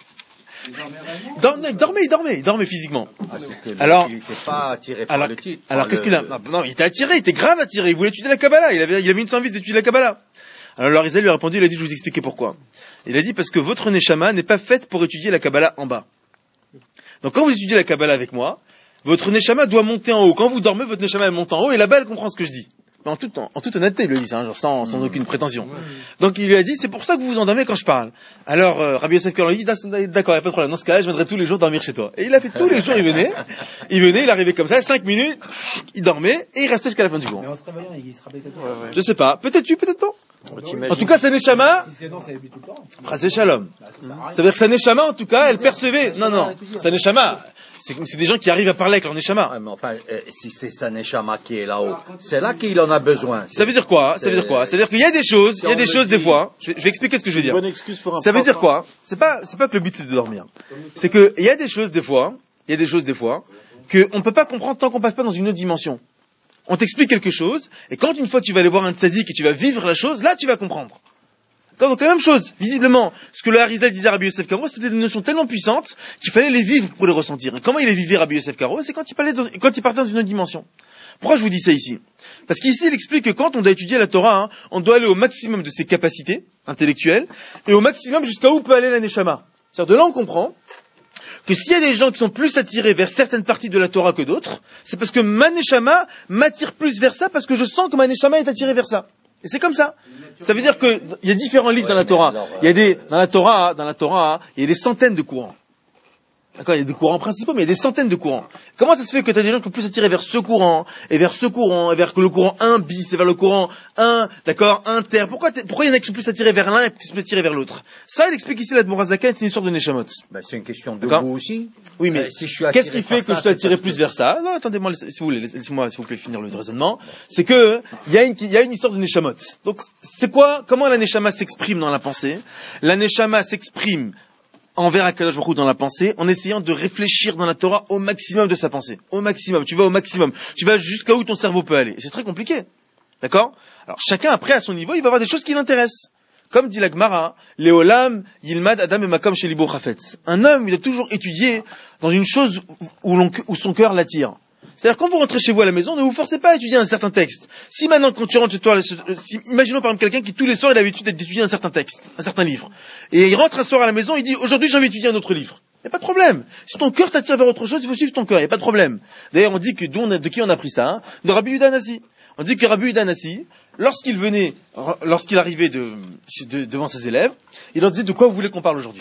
Il dormait, il dormait, il dormait physiquement. Ah, c'est que Alors- il n'était pas attiré par Alors, le titre. alors par qu'est-ce le- qu'il a non, non, il était attiré, il était grave attiré, il voulait étudier la Kabbalah, il avait, il avait une envie d'étudier la Kabbalah. Alors le Harizal lui a répondu, il a dit, je vais vous expliquer pourquoi. Il a dit, parce que votre Neshama n'est pas faite pour étudier la Kabbalah en bas. Donc quand vous étudiez la Kabbalah avec moi, votre Neshama doit monter en haut. Quand vous dormez, votre Neshama elle monte en haut et là-bas elle comprend ce que je dis. Mais en toute, en, en toute honnêteté, il lui a dit ça, hein, genre sans, sans aucune prétention. Donc il lui a dit, c'est pour ça que vous vous endormez quand je parle. Alors euh, Rabbi Yosef Karo lui dit, d'accord, il n'y a pas de problème. Dans ce cas-là, je viendrai tous les jours dormir chez toi. Et il a fait tous les jours, il venait, il venait, il arrivait comme ça, cinq minutes, il dormait et il restait jusqu'à la fin du cours. Mais en se réveillant, il se rappelait quelque Ouais, chose. ouais. Je sais pas, peut-être tu, peut-être non. Bah, En t'imagines- tout cas, sa Neshama, Si c'est non, ça avait bu tout le temps. c'est Shalom. Bah, ça sert à rien. Ça veut dire que sa Neshama, en tout cas, elle percevait. Non, non, sa Neshama, c'est, c'est des gens qui arrivent à parler avec leur Neshama. Ouais, mais enfin, euh, si c'est sa Neshama qui est là-haut, c'est là qu'il en a besoin. Ça veut dire quoi? Ça veut dire quoi? Ça veut dire qu'il y a des choses, il y a des choses des fois. Je vais, je vais expliquer ce que je veux C'est une dire. bonne excuse pour un Ça veut prof, dire hein. quoi? C'est pas, c'est pas que le but c'est de dormir. C'est que il y a des choses des fois, il y a des choses des fois que on peut pas comprendre tant qu'on passe pas dans une autre dimension. On t'explique quelque chose et quand une fois tu vas aller voir un tzaddik et tu vas vivre la chose, là tu vas comprendre. D'accord, donc la même chose, visiblement, ce que le Harizal disait à Rabbi Yosef Karo, c'était des notions tellement puissantes qu'il fallait les vivre pour les ressentir. Et comment il les vivait Rabbi Yosef Karo? C'est quand il parlait dans- quand il partait dans une autre dimension. Pourquoi je vous dis ça ici? Parce qu'ici, il explique que quand on doit étudier la Torah, hein, on doit aller au maximum de ses capacités intellectuelles et au maximum jusqu'à où peut aller la Neshama. C'est-à-dire de là, on comprend que s'il y a des gens qui sont plus attirés vers certaines parties de la Torah que d'autres, c'est parce que ma Neshama m'attire plus vers ça parce que je sens que ma Neshama est attirée vers ça. Et c'est comme ça. Ça veut dire que il y a différents livres Ouais, dans la mais Torah. alors, euh, Il y a des dans la Torah, dans la Torah, il y a des centaines de courants. D'accord, il y a des courants principaux, mais il y a des centaines de courants. Comment ça se fait que tu as des gens qui sont plus attirés vers ce courant, et vers ce courant, et vers le courant un bis, et vers le courant un, d'accord, inter? Pourquoi, t'es- pourquoi il y en a qui sont plus attirés vers l'un et qui sont plus attirés vers l'autre? Ça, il explique ici l'Admor Zaken, c'est une histoire de Neshamot. Ben, c'est une question de D'accord. goût aussi. Oui, mais Euh, si je suis attiré qu'est-ce qui fait par que ça, je suis attiré c'est parce plus que- vers ça? Non, attendez-moi, laissez- si vous voulez, laissez-moi, s'il vous plaît, finir le raisonnement. C'est que, il y a une, il y a une histoire de Neshamot. Donc, c'est quoi, comment la Neshama s'exprime dans la pensée? La Neshama s'exprime envers Akadosh Baruch Hu dans la pensée, en essayant de réfléchir dans la Torah au maximum de sa pensée. Au maximum. Tu vas au maximum. Tu vas jusqu'à où ton cerveau peut aller. Et c'est très compliqué. D'accord? Alors, chacun, après, à son niveau, il va avoir des choses qui l'intéressent. Comme dit la Gemara, Léolam, Yilmad, Adam et Makom chez Libo Chafetz. Un homme, il doit toujours étudier dans une chose où, l'on- où son cœur l'attire. C'est-à-dire, quand vous rentrez chez vous à la maison, ne vous forcez pas à étudier un certain texte. Si maintenant, quand tu rentres chez toi, si- imaginons par exemple quelqu'un qui tous les soirs, il a l'habitude d'étudier un certain texte, un certain livre. Et il rentre un soir à la maison, il dit, aujourd'hui, j'ai envie d'étudier un autre livre. Il n'y a pas de problème. Si ton cœur t'attire vers autre chose, il faut suivre ton cœur, il n'y a pas de problème. D'ailleurs, on dit que, d'où on a- de qui on a appris ça, hein? De Rabbi Yehuda Hanassi. On dit que Rabbi Yehuda Hanassi, lorsqu'il venait, lorsqu'il arrivait de, de- devant ses élèves, il leur disait de quoi vous voulez qu'on parle aujourd'hui.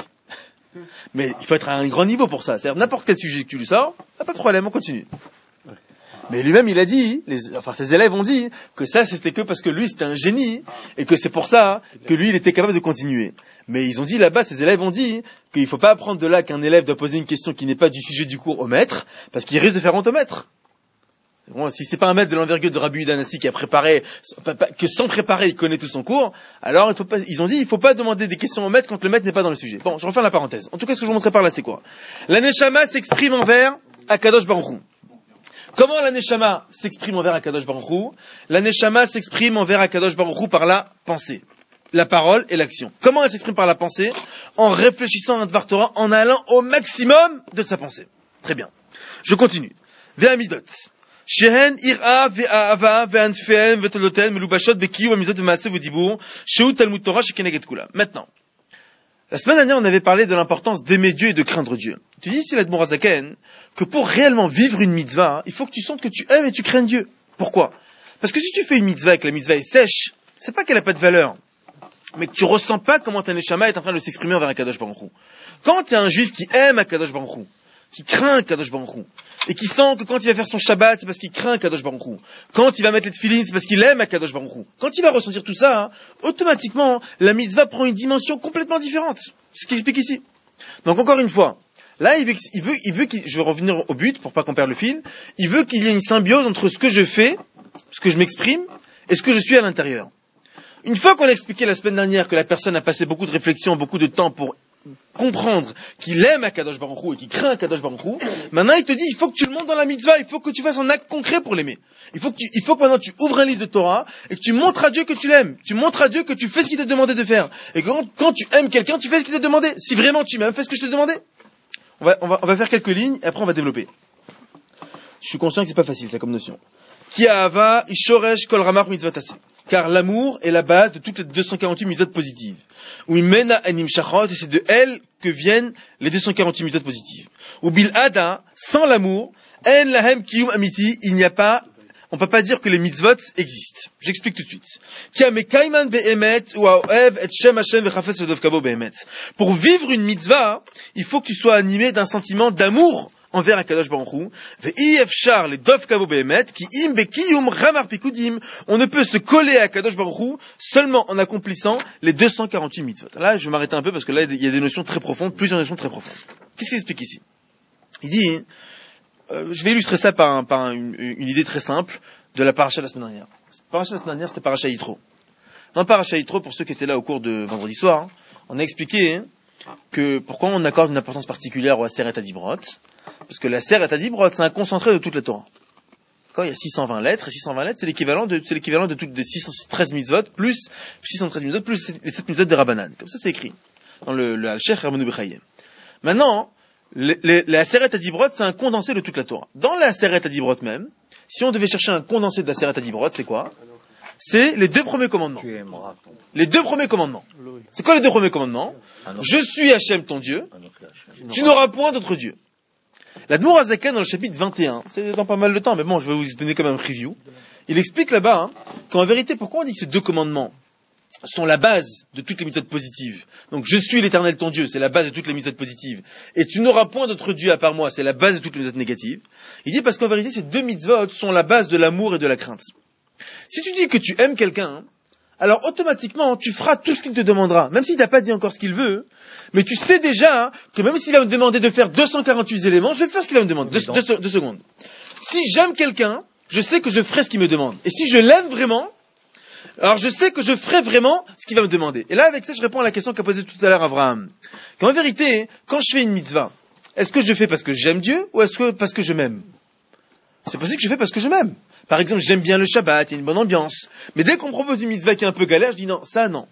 Mais il faut être à un grand niveau pour ça. C'est-à-dire, n'importe quel sujet que tu lui sors, pas de problème, on continue. Mais lui-même, il a dit, les, enfin ses élèves ont dit, que ça c'était que parce que lui c'était un génie, et que c'est pour ça que lui il était capable de continuer. Mais ils ont dit là-bas, ses élèves ont dit, qu'il ne faut pas apprendre de là qu'un élève doit poser une question qui n'est pas du sujet du cours au maître, parce qu'il risque de faire honte au maître. Bon, si c'est pas un maître de l'envergure de Rabbi Yehuda Hanassi qui a préparé, que sans préparer il connaît tout son cours, alors il faut pas, ils ont dit, il faut pas demander des questions au maître quand le maître n'est pas dans le sujet. Bon, je refais la parenthèse. En tout cas, ce que je vous montrais par là, c'est quoi? La Neshama s'exprime envers Akadosh Baruch Hu. Comment la Neshama s'exprime envers Akadosh Baruch Hu? La Neshama s'exprime envers Akadosh Baruch Hu par la pensée, la parole et l'action. Comment elle s'exprime par la pensée? En réfléchissant à un Dvar Torah, en allant au maximum de sa pensée. Très bien. Je continue. Ve'amidot. Shehen ira ve'ahava ve'anfehem ve'toloten melubashot bekiyu amizot ve'maaseh ve'dibur shehu talmud Torah shekeneget kula. Maintenant. La semaine dernière, on avait parlé de l'importance d'aimer Dieu et de craindre Dieu. Tu dis ici, l'Admor Zaken, que pour réellement vivre une mitzvah, il faut que tu sentes que tu aimes et tu crains Dieu. Pourquoi? Parce que si tu fais une mitzvah et que la mitzvah est sèche, c'est pas qu'elle n'a pas de valeur, mais que tu ressens pas comment ta Neshama est en train de s'exprimer envers Akadosh Baruch Hu. Quand tu es un juif qui aime Akadosh Baruch Hu, qui craint Kadosh Baruch Hu, et qui sent que quand il va faire son Shabbat, c'est parce qu'il craint Kadosh Baruch Hu. Quand il va mettre les tefillin, c'est parce qu'il aime à Kadosh Baruch Hu. Quand il va ressentir tout ça, hein, automatiquement, la mitzvah prend une dimension complètement différente. C'est ce qu'il explique ici. Donc encore une fois, là, il veut, il veut, il veut qu'il, je vais revenir au but pour pas qu'on perde le fil, il veut qu'il y ait une symbiose entre ce que je fais, ce que je m'exprime, et ce que je suis à l'intérieur. Une fois qu'on a expliqué la semaine dernière que la personne a passé beaucoup de réflexion, beaucoup de temps pour comprendre qu'il aime Akadosh Baruch Hu et qu'il craint Akadosh Baruch Hu, maintenant il te dit, il faut que tu le montres dans la mitzvah, il faut que tu fasses un acte concret pour l'aimer. Il faut que tu, il faut que maintenant tu ouvres un livre de Torah et que tu montres à Dieu que tu l'aimes. Tu montres à Dieu que tu fais ce qu'il t'a demandé de faire. Et que quand, quand tu aimes quelqu'un, tu fais ce qu'il t'a demandé. Si vraiment tu m'aimes, fais ce que je t'ai demandé. On va, on va, on va faire quelques lignes et après on va développer. Je suis conscient que c'est pas facile, ça comme notion. Ki ahava ishoresh kol ramach mitzvot aseh. Car l'amour est la base de toutes les deux cent quarante-huit mitzvot positives. Ou imena anim shachot, et c'est de elle que viennent les deux cent quarante-huit mitzvot positives. Ou bil ada, sans l'amour, en lahem kiyum amiti, il n'y a pas, on peut pas dire que les mitzvot existent. J'explique tout de suite. Ki amekaiman be'emet, ou aoev et shem Hashem vechafes ledov kabo be'emet. Pour vivre une mitzvah, il faut que tu sois animé d'un sentiment d'amour envers Akadosh Baruch Hu, ve'i efshar les dov kavo behemet, ki im bekiyum ramar pikudim, on ne peut se coller à Akadosh Baruch Hu seulement en accomplissant les deux cent quarante-huit mitzvot. Là, je vais m'arrêter un peu parce que là, il y a des notions très profondes, plusieurs notions très profondes. Qu'est-ce qu'il explique ici? Il dit, euh, je vais illustrer ça par, un, par un, une, une idée très simple de la paracha de la semaine dernière. La paracha de la semaine dernière, c'était paracha Yitro. Dans paracha Yitro, pour ceux qui étaient là au cours de vendredi soir, hein, on a expliqué hein, que pourquoi on accorde une importance particulière au Aseret Adibrot. Parce que la Aseret Adibrot, c'est un concentré de toute la Torah. Quand il y a six cent vingt lettres, et six cent vingt lettres, c'est l'équivalent de, c'est l'équivalent de toutes, de six cent treize mitzvot, plus six cent treize mitzvot, plus les sept mitzvot des Rabbanan. Comme ça, c'est écrit. Dans le, le Al-Sheikh Rabbeinu Bechayim. Maintenant, le, le, la Aseret Adibrot, c'est un condensé de toute la Torah. Dans la Aseret Adibrot même, si on devait chercher un condensé de la Aseret Adibrot, c'est quoi? C'est les deux premiers commandements. Tu aimeras ton... Les deux premiers commandements. C'est quoi les deux premiers commandements? Je suis Hachem ton Dieu. Tu n'auras point d'autre Dieu. La L'Admour HaZaken dans le chapitre vingt et un, c'est dans pas mal de temps, mais bon, je vais vous donner quand même un preview. Il explique là-bas hein, qu'en vérité, pourquoi on dit que ces deux commandements sont la base de toutes les mitzvot positives. Donc, je suis l'Éternel ton Dieu, c'est la base de toutes les mitzvot positives. Et tu n'auras point d'autre Dieu à part moi, c'est la base de toutes les mitzvot négatives. Il dit parce qu'en vérité, ces deux mitzvot sont la base de l'amour et de la crainte. Si tu dis que tu aimes quelqu'un, hein, alors automatiquement, tu feras tout ce qu'il te demandera, même s'il t'a pas dit encore ce qu'il veut, mais tu sais déjà hein, que même s'il va me demander de faire deux cent quarante-huit éléments, je vais faire ce qu'il va me demander. Deux, deux, deux secondes. Si j'aime quelqu'un, je sais que je ferai ce qu'il me demande. Et si je l'aime vraiment, alors je sais que je ferai vraiment ce qu'il va me demander. Et là, avec ça, je réponds à la question qu'a posée tout à l'heure Abraham. Qu'en vérité, quand je fais une mitzvah, est-ce que je fais parce que j'aime Dieu ou est-ce que parce que je m'aime? C'est possible que je fais parce que je m'aime. Par exemple, j'aime bien le Shabbat, il y a une bonne ambiance. Mais dès qu'on me propose une mitzvah qui est un peu galère, je dis non, ça non.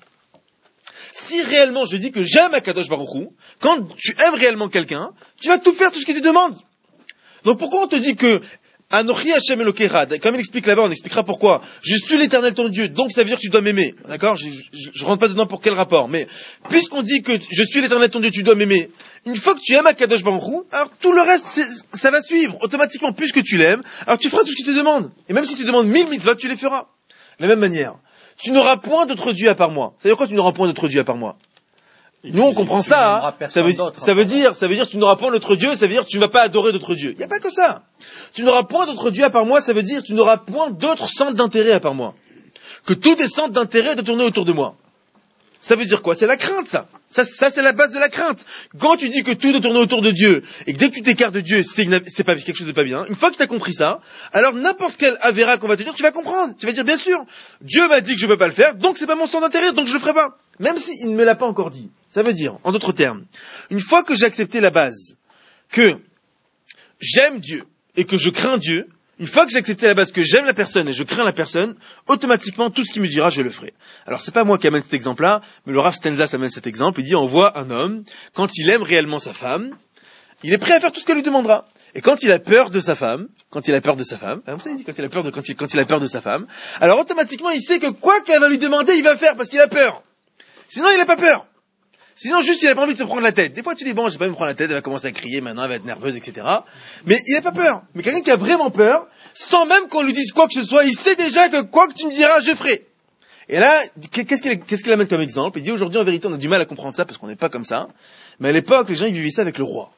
Si réellement je dis que j'aime Akadosh Baruch Hu, quand tu aimes réellement quelqu'un, tu vas tout faire, tout ce qu'il te demande. Donc pourquoi on te dit que Anochi Hashem Elokecha, comme il explique là-bas, on expliquera pourquoi. Je suis l'Éternel ton Dieu, donc ça veut dire que tu dois m'aimer. D'accord? Je, je, je rentre pas dedans pour quel rapport. Mais, puisqu'on dit que je suis l'Éternel ton Dieu, tu dois m'aimer. Une fois que tu aimes Akadosh Baruch Hu, alors tout le reste, c'est, ça va suivre. Automatiquement, puisque tu l'aimes, alors tu feras tout ce qu'il te demande. Et même si tu demandes mille mitzvot, tu les feras. De la même manière. Tu n'auras point d'autre Dieu à part moi. Ça veut dire quoi, tu n'auras point d'autre Dieu à part moi? Nous, on comprend ça, hein. ça, veut, ça veut dire, ça veut dire, tu n'auras point d'autre Dieu, ça veut dire, tu ne vas pas adorer d'autre Dieu. Il n'y a pas que ça. Tu n'auras point d'autre Dieu à part moi, ça veut dire, tu n'auras point d'autres centres d'intérêt à part moi. Que tous tes centres d'intérêt de tourner autour de moi. Ça veut dire quoi? C'est la crainte, ça. Ça, ça, c'est la base de la crainte. Quand tu dis que tout doit tourner autour de Dieu, et que dès que tu t'écartes de Dieu, c'est, une, c'est pas quelque chose de pas bien, une fois que tu as compris ça, alors n'importe quel avéra qu'on va te dire, tu vas comprendre. Tu vas dire, bien sûr, Dieu m'a dit que je ne peux pas le faire, donc c'est pas mon centre d'intérêt, donc je le ferai pas. Même s'il ne me l'a pas encore dit. Ça veut dire, en d'autres termes, une fois que j'ai accepté la base, que j'aime Dieu, et que je crains Dieu, une fois que j'ai accepté la base que j'aime la personne et je crains la personne, automatiquement, tout ce qu'il me dira, je le ferai. Alors, c'est pas moi qui amène cet exemple-là, mais le Rav Stenzas amène cet exemple. Il dit, on voit un homme, quand il aime réellement sa femme, il est prêt à faire tout ce qu'elle lui demandera. Et quand il a peur de sa femme, quand il a peur de sa femme, comme ça il dit, quand il a peur de, quand il, quand il a peur de sa femme, alors automatiquement, il sait que quoi qu'elle va lui demander, il va faire parce qu'il a peur. Sinon, il n'a pas peur. Sinon, juste, il n'a pas envie de se prendre la tête. Des fois, tu dis, bon, je vais pas me prendre la tête, elle va commencer à crier, maintenant, elle va être nerveuse, et cetera. Mais il n'a pas peur. Mais quelqu'un qui a vraiment peur, sans même qu'on lui dise quoi que ce soit, il sait déjà que quoi que tu me diras, je ferai. Et là, qu'est-ce qu'il, qu'est-ce qu'il amène comme exemple? Il dit, aujourd'hui, en vérité, on a du mal à comprendre ça parce qu'on n'est pas comme ça. Mais à l'époque, les gens, ils vivaient ça avec le roi.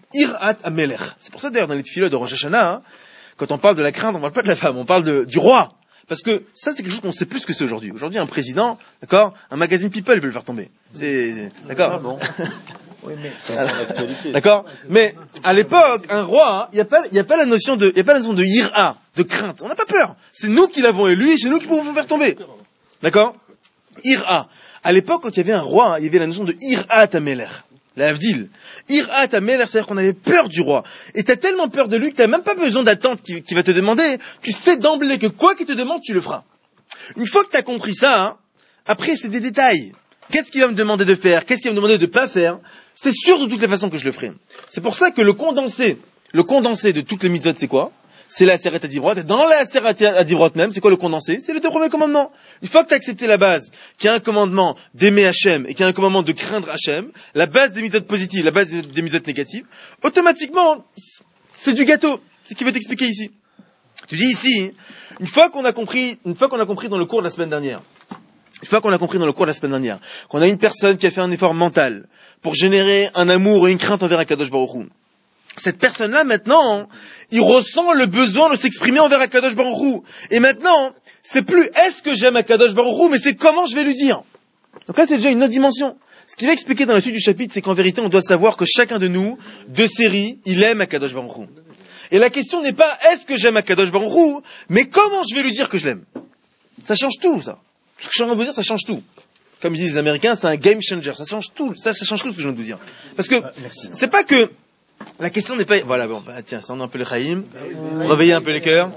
Irat Amelech. C'est pour ça d'ailleurs dans les tefilot de Rosh Hashanah, hein, quand on parle de la crainte, on parle pas de la femme, on parle de, du roi. Parce que ça, c'est quelque chose qu'on sait plus ce que c'est aujourd'hui. Aujourd'hui, un président, d'accord, un magazine People peut le faire tomber. C'est, c'est d'accord. Ah bon. Oui, mais c'est son actualité. D'accord. Mais à l'époque, un roi, il n'y a pas, il y a pas la notion de, il y a pas la notion de ira, de crainte. On n'a pas peur. C'est nous qui l'avons élu et c'est nous qui pouvons le faire tomber. D'accord. Ira. À l'époque, quand il y avait un roi, il y avait la notion de Irat Amelech. La Havdil. Irat Amelech, c'est-à-dire qu'on avait peur du roi. Et t'as tellement peur de lui que t'as même pas besoin d'attendre qu'il, qu'il va te demander. Tu sais d'emblée que quoi qu'il te demande, tu le feras. Une fois que t'as compris ça, hein, après c'est des détails. Qu'est-ce qu'il va me demander de faire? Qu'est-ce qu'il va me demander de pas faire? C'est sûr de toutes les façons que je le ferai. C'est pour ça que le condensé, le condensé de toutes les mitzvot, c'est quoi? C'est la Aseret Adibrot. Et dans la Aseret Adibrot même, c'est quoi le condensé? C'est les deux premiers commandements. Une fois que tu as accepté la base, qu'il y a un commandement d'aimer Hachem et qu'il y a un commandement de craindre Hachem, la base des mitzvot positives, la base des mitzvot négatives, automatiquement, c'est du gâteau. C'est ce qu'il veut t'expliquer ici. Tu dis ici, une fois qu'on a compris, une fois qu'on a compris dans le cours de la semaine dernière, une fois qu'on a compris dans le cours de la semaine dernière, qu'on a une personne qui a fait un effort mental pour générer un amour et une crainte envers Akadosh Baruch Hu, cette personne-là, maintenant, il ressent le besoin de s'exprimer envers Akadosh Baruch Hu. Et maintenant, c'est plus est-ce que j'aime Akadosh Baruch Hu, mais c'est comment je vais lui dire. Donc là, c'est déjà une autre dimension. Ce qu'il va expliquer dans la suite du chapitre, c'est qu'en vérité, on doit savoir que chacun de nous, de série, il aime Akadosh Baruch Hu. Et la question n'est pas est-ce que j'aime Akadosh Baruch Hu, mais comment je vais lui dire que je l'aime. Ça change tout, ça. Ce que je suis en train de vous dire, ça change tout. Comme disent les Américains, c'est un game changer. Ça change tout. Ça, ça change tout ce que je viens de vous dire. Parce que c'est pas que la question n'est pas. Voilà, bon, bah, tiens, ça on a un peu les chaïm, réveiller un peu les cœurs.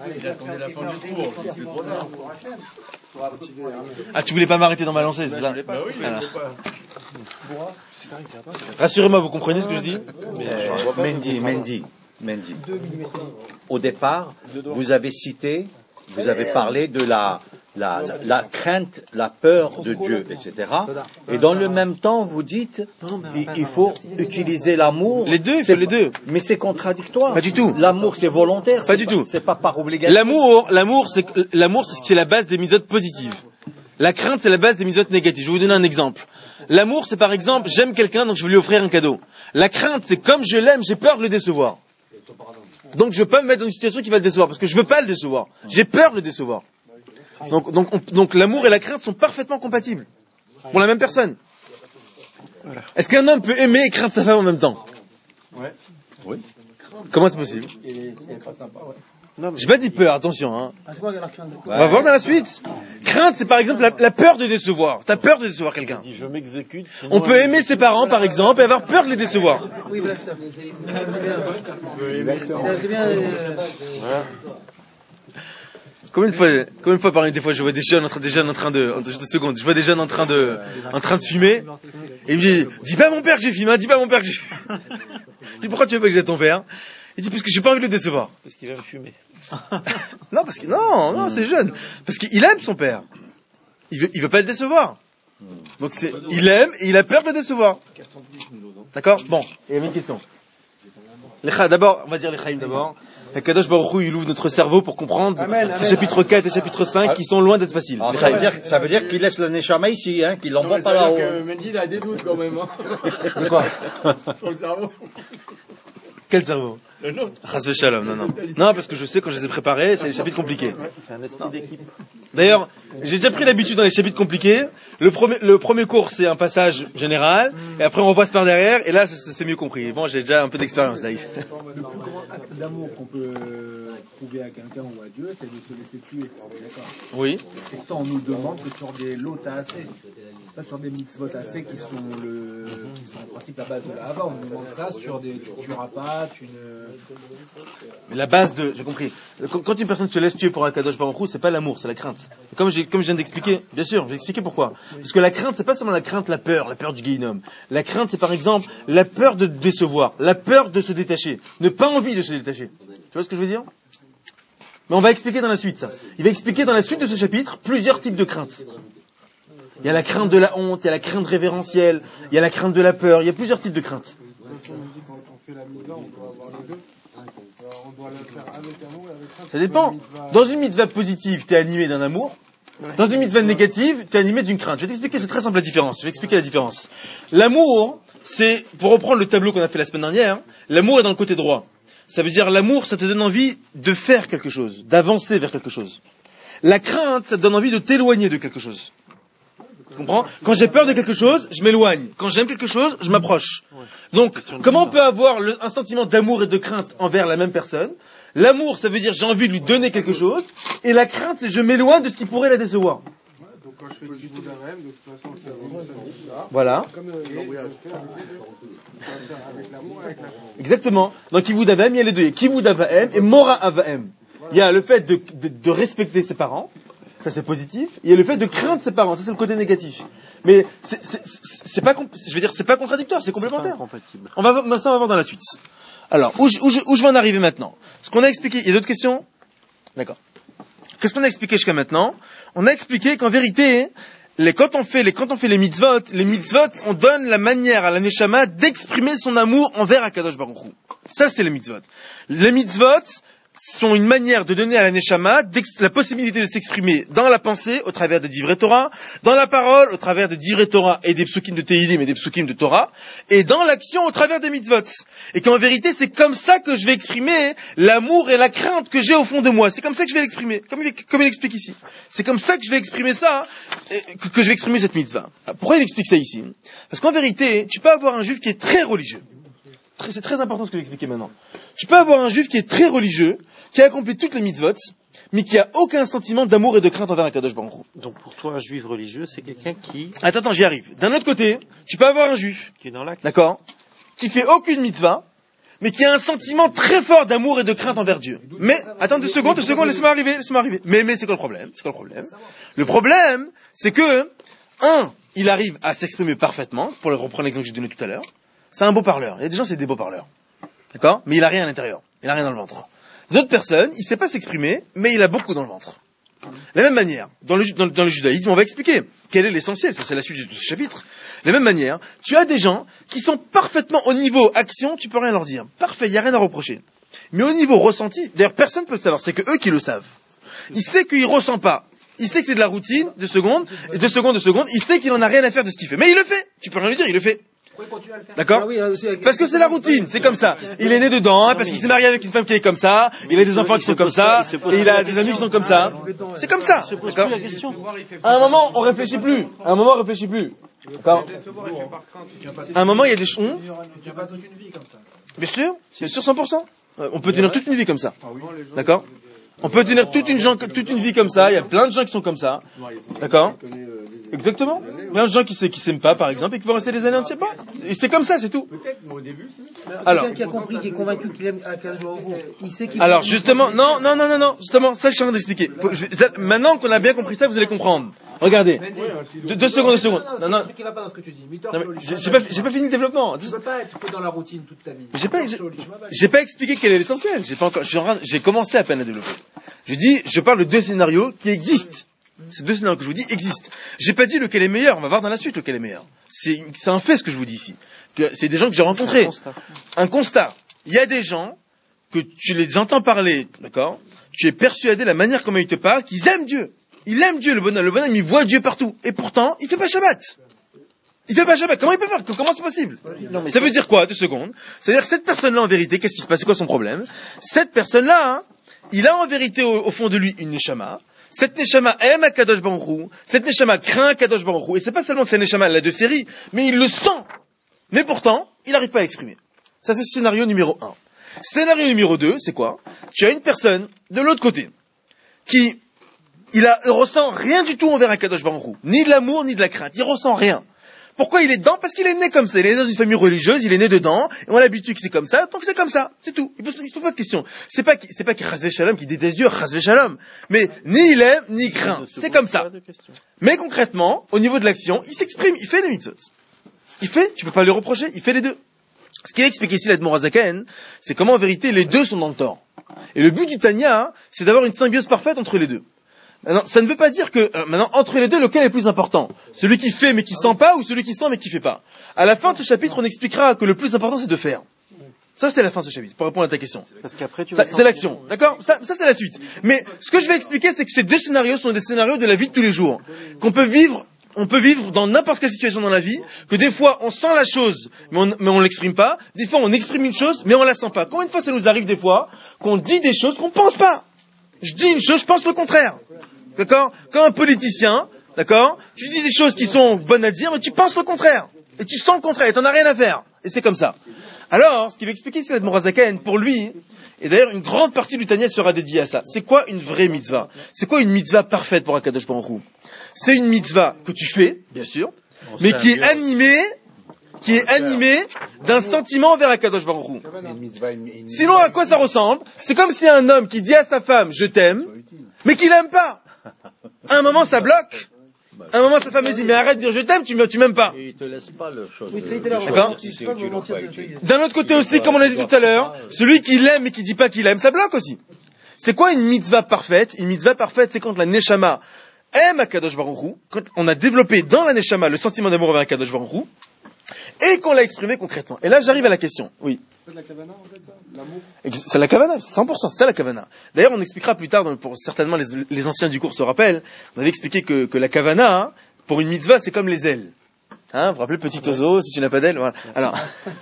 Ah, tu voulais pas m'arrêter dans ma lancée, c'est ça? Bah oui, mais voilà. je veux pas. Rassurez-moi, vous comprenez ce que je dis? Euh, Mendy, Mendy, Mendy. Au départ, vous avez cité, vous avez parlé de la, la, la crainte, la peur de Dieu, et cetera. Et dans le même temps, vous dites, il, il faut utiliser l'amour. Les deux, il C'est faut les deux. Mais c'est contradictoire. Pas du tout. L'amour, c'est volontaire. Pas c'est du tout. C'est pas par obligation. L'amour, l'amour, c'est l'amour, c'est ce qui est la base des mitzvot positives. La crainte, c'est la base des mitzvot négatives. Je vais vous donner un exemple. L'amour, c'est par exemple, j'aime quelqu'un, donc je veux lui offrir un cadeau. La crainte, c'est comme je l'aime, j'ai peur de le décevoir. Donc je veux pas me mettre dans une situation qui va le décevoir, parce que je veux pas le décevoir. J'ai peur de le décevoir. Donc, donc, on, donc l'amour et la crainte sont parfaitement compatibles. Pour la même personne. Est-ce qu'un homme peut aimer et craindre sa femme en même temps? Ouais. Oui. Comment c'est possible? J'ai pas dit peur, attention. Hein. On va voir dans la suite. Crainte, c'est par exemple la, la peur de décevoir. T'as peur de décevoir quelqu'un. Je m'exécute. On peut aimer ses parents, par exemple, et avoir peur de les décevoir. Oui, voilà ça. C'est bien. Combien de fois, combien de fois par une des fois je vois des jeunes en train, des jeunes en train de, en deux secondes, je vois des jeunes en train de, en train de fumer, et il me dit, dis pas à mon père que j'ai fumé, hein, dis pas à mon père que j'ai fumé. Je dis, pourquoi tu veux pas que j'ai ton père? Il dit, parce que j'ai pas envie de le décevoir. Parce qu'il va me fumer. Non, parce que, non, non, c'est jeune. Parce qu'il aime son père. Il veut, il veut pas le décevoir. Donc c'est, il aime et il a peur de le décevoir. D'accord? Bon. Et il y avait une question. Les cha, d'abord, on va dire les chaïm d'abord. La Kadosh Baruch Hu, il ouvre notre cerveau pour comprendre les chapitres quatre et chapitres cinq qui sont loin d'être faciles. Ah, ça veut dire, ça veut dire qu'il laisse le neshama ici, hein, qu'il l'envoie pas là-haut. Mendy, il a des doutes quand même. Hein. De quoi? Sur le cerveau. Quel cerveau? Le nôtre. Chas Shalom, non, non. Non, parce que je sais quand je les ai préparés, c'est les chapitres compliqués. C'est un esprit d'équipe. D'ailleurs, j'ai déjà pris l'habitude dans les chapitres compliqués. Le premier, le premier cours, c'est un passage général, et après on repasse par derrière, et là, c'est, c'est mieux compris. Bon, j'ai déjà un peu d'expérience, là. Le plus grand acte d'amour qu'on peut prouver à quelqu'un ou à Dieu, c'est de se laisser tuer. D'accord. Oui. Pourtant, on nous demande que sur des lots assez, pas sur des mitzvot assez qui sont le, qui sont en principe la base de la Hava. On nous demande ça sur des, tu tueras pas, tu ne. Mais la base de, j'ai compris. Quand, quand une personne se laisse tuer pour un Kadosh Baruch Hu, c'est pas l'amour, c'est la crainte. Et comme j'ai, comme je viens d'expliquer, bien sûr, je vais expliquer pourquoi. Parce que la crainte, c'est pas seulement la crainte, la peur, la peur du guéhinom. La crainte, c'est par exemple la peur de décevoir, la peur de se détacher, ne pas envie de se détacher. Tu vois ce que je veux dire? Mais on va expliquer dans la suite ça. Il va expliquer dans la suite de ce chapitre plusieurs types de craintes. Il y a la crainte de la honte, il y a la crainte révérentielle, il y a la crainte de la peur, il y a plusieurs types de craintes. Ça dépend. Dans une mitzvah positive, tu es animé d'un amour. Dans une mitzvah négative, tu es animé d'une crainte. Je vais t'expliquer, c'est très simple la différence. Je vais expliquer la différence. L'amour, c'est, pour reprendre le tableau qu'on a fait la semaine dernière, l'amour est dans le côté droit. Ça veut dire l'amour, ça te donne envie de faire quelque chose, d'avancer vers quelque chose. La crainte, ça te donne envie de t'éloigner de quelque chose. Tu comprends ? Quand j'ai peur de quelque chose, je m'éloigne. Quand j'aime quelque chose, je m'approche. Donc, comment on peut avoir le, un sentiment d'amour et de crainte envers la même personne ? L'amour, ça veut dire j'ai envie de lui donner quelque chose, et la crainte, c'est je m'éloigne de ce qui pourrait la décevoir. Donc quand je fais du Kivud Avraham, de toute façon, c'est un Voilà. comme avec l'amour et avec la crainte. Exactement. Dans Kivud Avraham, il y a les deux. Il y a Kivud Avraham et Mora Avraham. Il y a le fait de, de, de respecter ses parents, ça c'est positif. Il y a le fait de craindre ses parents, ça c'est le côté négatif. Mais c'est, c'est, c'est, c'est pas, je veux dire, c'est pas contradictoire, c'est complémentaire. On va, ça on va voir dans la suite. Alors, où je, où, je, où je vais en arriver maintenant ? Ce qu'on a expliqué, il y a d'autres questions ? D'accord. Qu'est-ce qu'on a expliqué jusqu'à maintenant ? On a expliqué qu'en vérité, les, quand, on fait les, quand on fait les mitzvot, les mitzvot, on donne la manière à la neshama d'exprimer son amour envers Akadosh Baruch Hu. Ça, c'est les mitzvot. Les mitzvot sont une manière de donner à la neshama la possibilité de s'exprimer dans la pensée, au travers de divrei Torah, dans la parole, au travers de divrei Torah et des psukim de Tehilim et des psukim de Torah, et dans l'action, au travers des mitzvot. Et qu'en vérité, c'est comme ça que je vais exprimer l'amour et la crainte que j'ai au fond de moi. C'est comme ça que je vais l'exprimer, comme il, comme il explique ici. C'est comme ça que je vais exprimer ça, que, que je vais exprimer cette mitzvah. Pourquoi il explique ça ici ? Parce qu'en vérité, tu peux avoir un juif qui est très religieux. C'est très important ce que je vais expliquer maintenant. Tu peux avoir un juif qui est très religieux, qui a accompli toutes les mitzvot, mais qui a aucun sentiment d'amour et de crainte envers Akadosh Baruch Hu. Donc pour toi, un juif religieux, c'est quelqu'un qui... Attends, attends, j'y arrive. D'un autre côté, tu peux avoir un juif, qui est dans l'acte. D'accord, qui fait aucune mitzvah, mais qui a un sentiment très fort d'amour et de crainte envers Dieu. Mais, attends deux secondes, deux secondes, laisse-moi arriver, laisse-moi arriver. Mais, mais c'est quoi le problème ? C'est quoi le problème ? Le problème, c'est que, un, il arrive à s'exprimer parfaitement, pour reprendre l'exemple que j'ai donné tout à l'heure. C'est un beau parleur. Il y a des gens, c'est des beaux parleurs. D'accord ? Mais il a rien à l'intérieur. Il a rien dans le ventre. D'autres personnes, il sait pas s'exprimer, mais il a beaucoup dans le ventre. De la même manière, dans le, dans, dans le judaïsme, on va expliquer quel est l'essentiel. Ça, c'est la suite de ce chapitre. De la même manière, tu as des gens qui sont parfaitement au niveau action, tu peux rien leur dire. Parfait, il y a rien à reprocher. Mais au niveau ressenti, d'ailleurs, personne ne peut le savoir. C'est que eux qui le savent. Il sait qu'il ressent pas. Il sait que c'est de la routine, de secondes, et de secondes, de secondes. Il sait qu'il en a rien à faire de ce qu'il fait. Mais il le fait. Tu peux rien lui dire, il le fait. D'accord ? Parce que c'est la routine, c'est comme ça. Il est né dedans, hein, parce qu'il s'est marié avec une femme qui est comme ça, il a des enfants qui sont comme ça, et il a des amis qui sont comme ça. C'est comme ça. D'accord ? À un moment, on réfléchit plus. À un moment, on réfléchit plus. D'accord ? À un moment, il y a des choses. Bien sûr, bien sûr, cent pour cent. On peut tenir toute une vie comme ça. D'accord ? On peut tenir toute une, gens, toute une vie comme ça. Il y a plein de gens qui sont comme ça. D'accord ? Exactement. Il y a plein de gens qui ne s'aiment pas, par exemple, et qui vont rester des années entières pas. Et c'est comme ça, c'est tout. Peut-être, mais au début, c'est... Alors, quelqu'un qui a compris, qui est convaincu qu'il aime Akadosh Baruch Hu, il sait qu'il... Alors, justement, non, non, non, non, non, justement, ça, je suis en train d'expliquer. Faut- je vais- Maintenant qu'on a bien compris ça, vous allez comprendre. Regardez. Deux, deux secondes, deux secondes. Non, non, C'est ce qui va pas dans ce que tu dis. non, mais j'ai j'ai pas, j'ai pas fini le développement. Tu peux pas être que dans la routine toute ta vie. J'ai pas, j'ai, j'ai pas expliqué quel est l'essentiel. J'ai pas encore, je suis en train- j'ai commencé à peine à développer. Je dis, je parle de deux scénarios qui existent. Ces deux scénarios que je vous dis existent. J'ai pas dit lequel est meilleur. On va voir dans la suite lequel est meilleur. C'est, c'est un fait ce que je vous dis ici. Que c'est des gens que j'ai rencontrés. Un constat. Il y a des gens que tu les entends parler, d'accord? Tu es persuadé de la manière comment ils te parlent, qu'ils aiment Dieu. Il aime Dieu, le bonhomme. Le bonhomme, il voit Dieu partout. Et pourtant, il fait pas Shabbat. Il fait pas Shabbat. Comment il peut faire? Comment c'est possible? Non, mais Ça veut dire quoi? Deux secondes. C'est-à-dire que cette personne-là, en vérité, qu'est-ce qui se passe? C'est quoi son problème? Cette personne-là, hein, il a en vérité au, au fond de lui une neshama. Cette neshama aime Akadosh Baruch Hu. Cette neshama craint Akadosh Baruch Hu. Et c'est pas seulement que cette neshama elle a deux séries, mais il le sent. Mais pourtant, il n'arrive pas à l'exprimer. Ça, c'est le scénario numéro un. Scénario numéro deux, c'est quoi? Tu as une personne de l'autre côté qui, il a, il ressent rien du tout envers Akadosh Baruch Hu. Ni de l'amour, ni de la crainte. Il ressent rien. Pourquoi il est dedans? Parce qu'il est né comme ça. Il est né dans une famille religieuse, il est né dedans, et on a l'habitude que c'est comme ça, donc c'est comme ça. C'est tout. Il ne se pose pas de questions. C'est pas qu'il, c'est pas qu'il chasve shalom, qu'il déteste Dieu, chasve shalom. Mais ni il aime, ni il craint. C'est comme ça. Mais concrètement, au niveau de l'action, il s'exprime, il fait les mitzvot. Il fait, tu peux pas lui reprocher, il fait les deux. Ce qui est expliqué ici, l'Admor HaZaken, c'est comment en vérité les deux sont dans le tort. Et le but du Tanya, c'est d'avoir une symbiose parfaite entre les deux. Maintenant, ça ne veut pas dire que, euh, maintenant, entre les deux, lequel est plus important? Celui qui fait mais qui sent pas, ou celui qui sent mais qui fait pas? À la fin de ce chapitre, on expliquera que le plus important c'est de faire. Ça, c'est la fin de ce chapitre, pour répondre à ta question. Parce qu'après, tu Ça, vas c'est l'action, d'accord? Ça, ça c'est la suite. Mais ce que je vais expliquer, c'est que ces deux scénarios sont des scénarios de la vie de tous les jours, qu'on peut vivre. On peut vivre dans n'importe quelle situation dans la vie, que des fois on sent la chose, mais on, mais on l'exprime pas. Des fois on exprime une chose, mais on la sent pas. Combien de fois ça nous arrive des fois qu'on dit des choses qu'on pense pas? Je dis une chose, je pense le contraire. D'accord? Comme un politicien, d'accord? Tu dis des choses qui sont bonnes à dire, mais tu penses le contraire. Et tu sens le contraire, et t'en as rien à faire. Et c'est comme ça. Alors, ce qu'il va expliquer, c'est l'Admor HaZaken, pour lui, et d'ailleurs une grande partie du Tanya sera dédiée à ça. C'est quoi une vraie mitzvah? C'est quoi une mitzvah parfaite pour Akadosh Baruch Hu? C'est une mitzvah que tu fais, bien sûr, mais qui est animée, qui est animée d'un sentiment envers Akadosh Baruch Hu. Sinon, à quoi ça ressemble? C'est comme si un homme qui dit à sa femme, je t'aime, mais qu'il l'aime pas. À un moment, ça bloque. À un moment, sa femme lui dit, mais arrête de dire je t'aime, tu m'aimes pas. Et il te laisse pas le chose. Oui, de- c'est de d'accord. choisir D'accord. si c'est utile ou pas utile. D'un autre côté aussi, comme on l'a dit tout à l'heure, celui qui l'aime et qui dit pas qu'il aime, ça bloque aussi. C'est quoi une mitzvah parfaite? Une mitzvah parfaite, c'est quand la neshama aime Akadosh Baruch Hu, quand on a développé dans la neshama le sentiment d'amour envers Akadosh Baruch Hu, et qu'on l'a exprimé concrètement. Et là, j'arrive à la question. Oui. C'est la kavana, en fait, ça? L'amour? Ex- C'est la kavana, cent pour cent, c'est la kavana. D'ailleurs, on expliquera plus tard, dans- pour certainement les, les anciens du cours se rappellent, on avait expliqué que, que la kavana, hein, pour une mitzvah, c'est comme les ailes. Hein, vous vous rappelez, petit oiseau, si tu n'as pas d'ailes, voilà. Alors,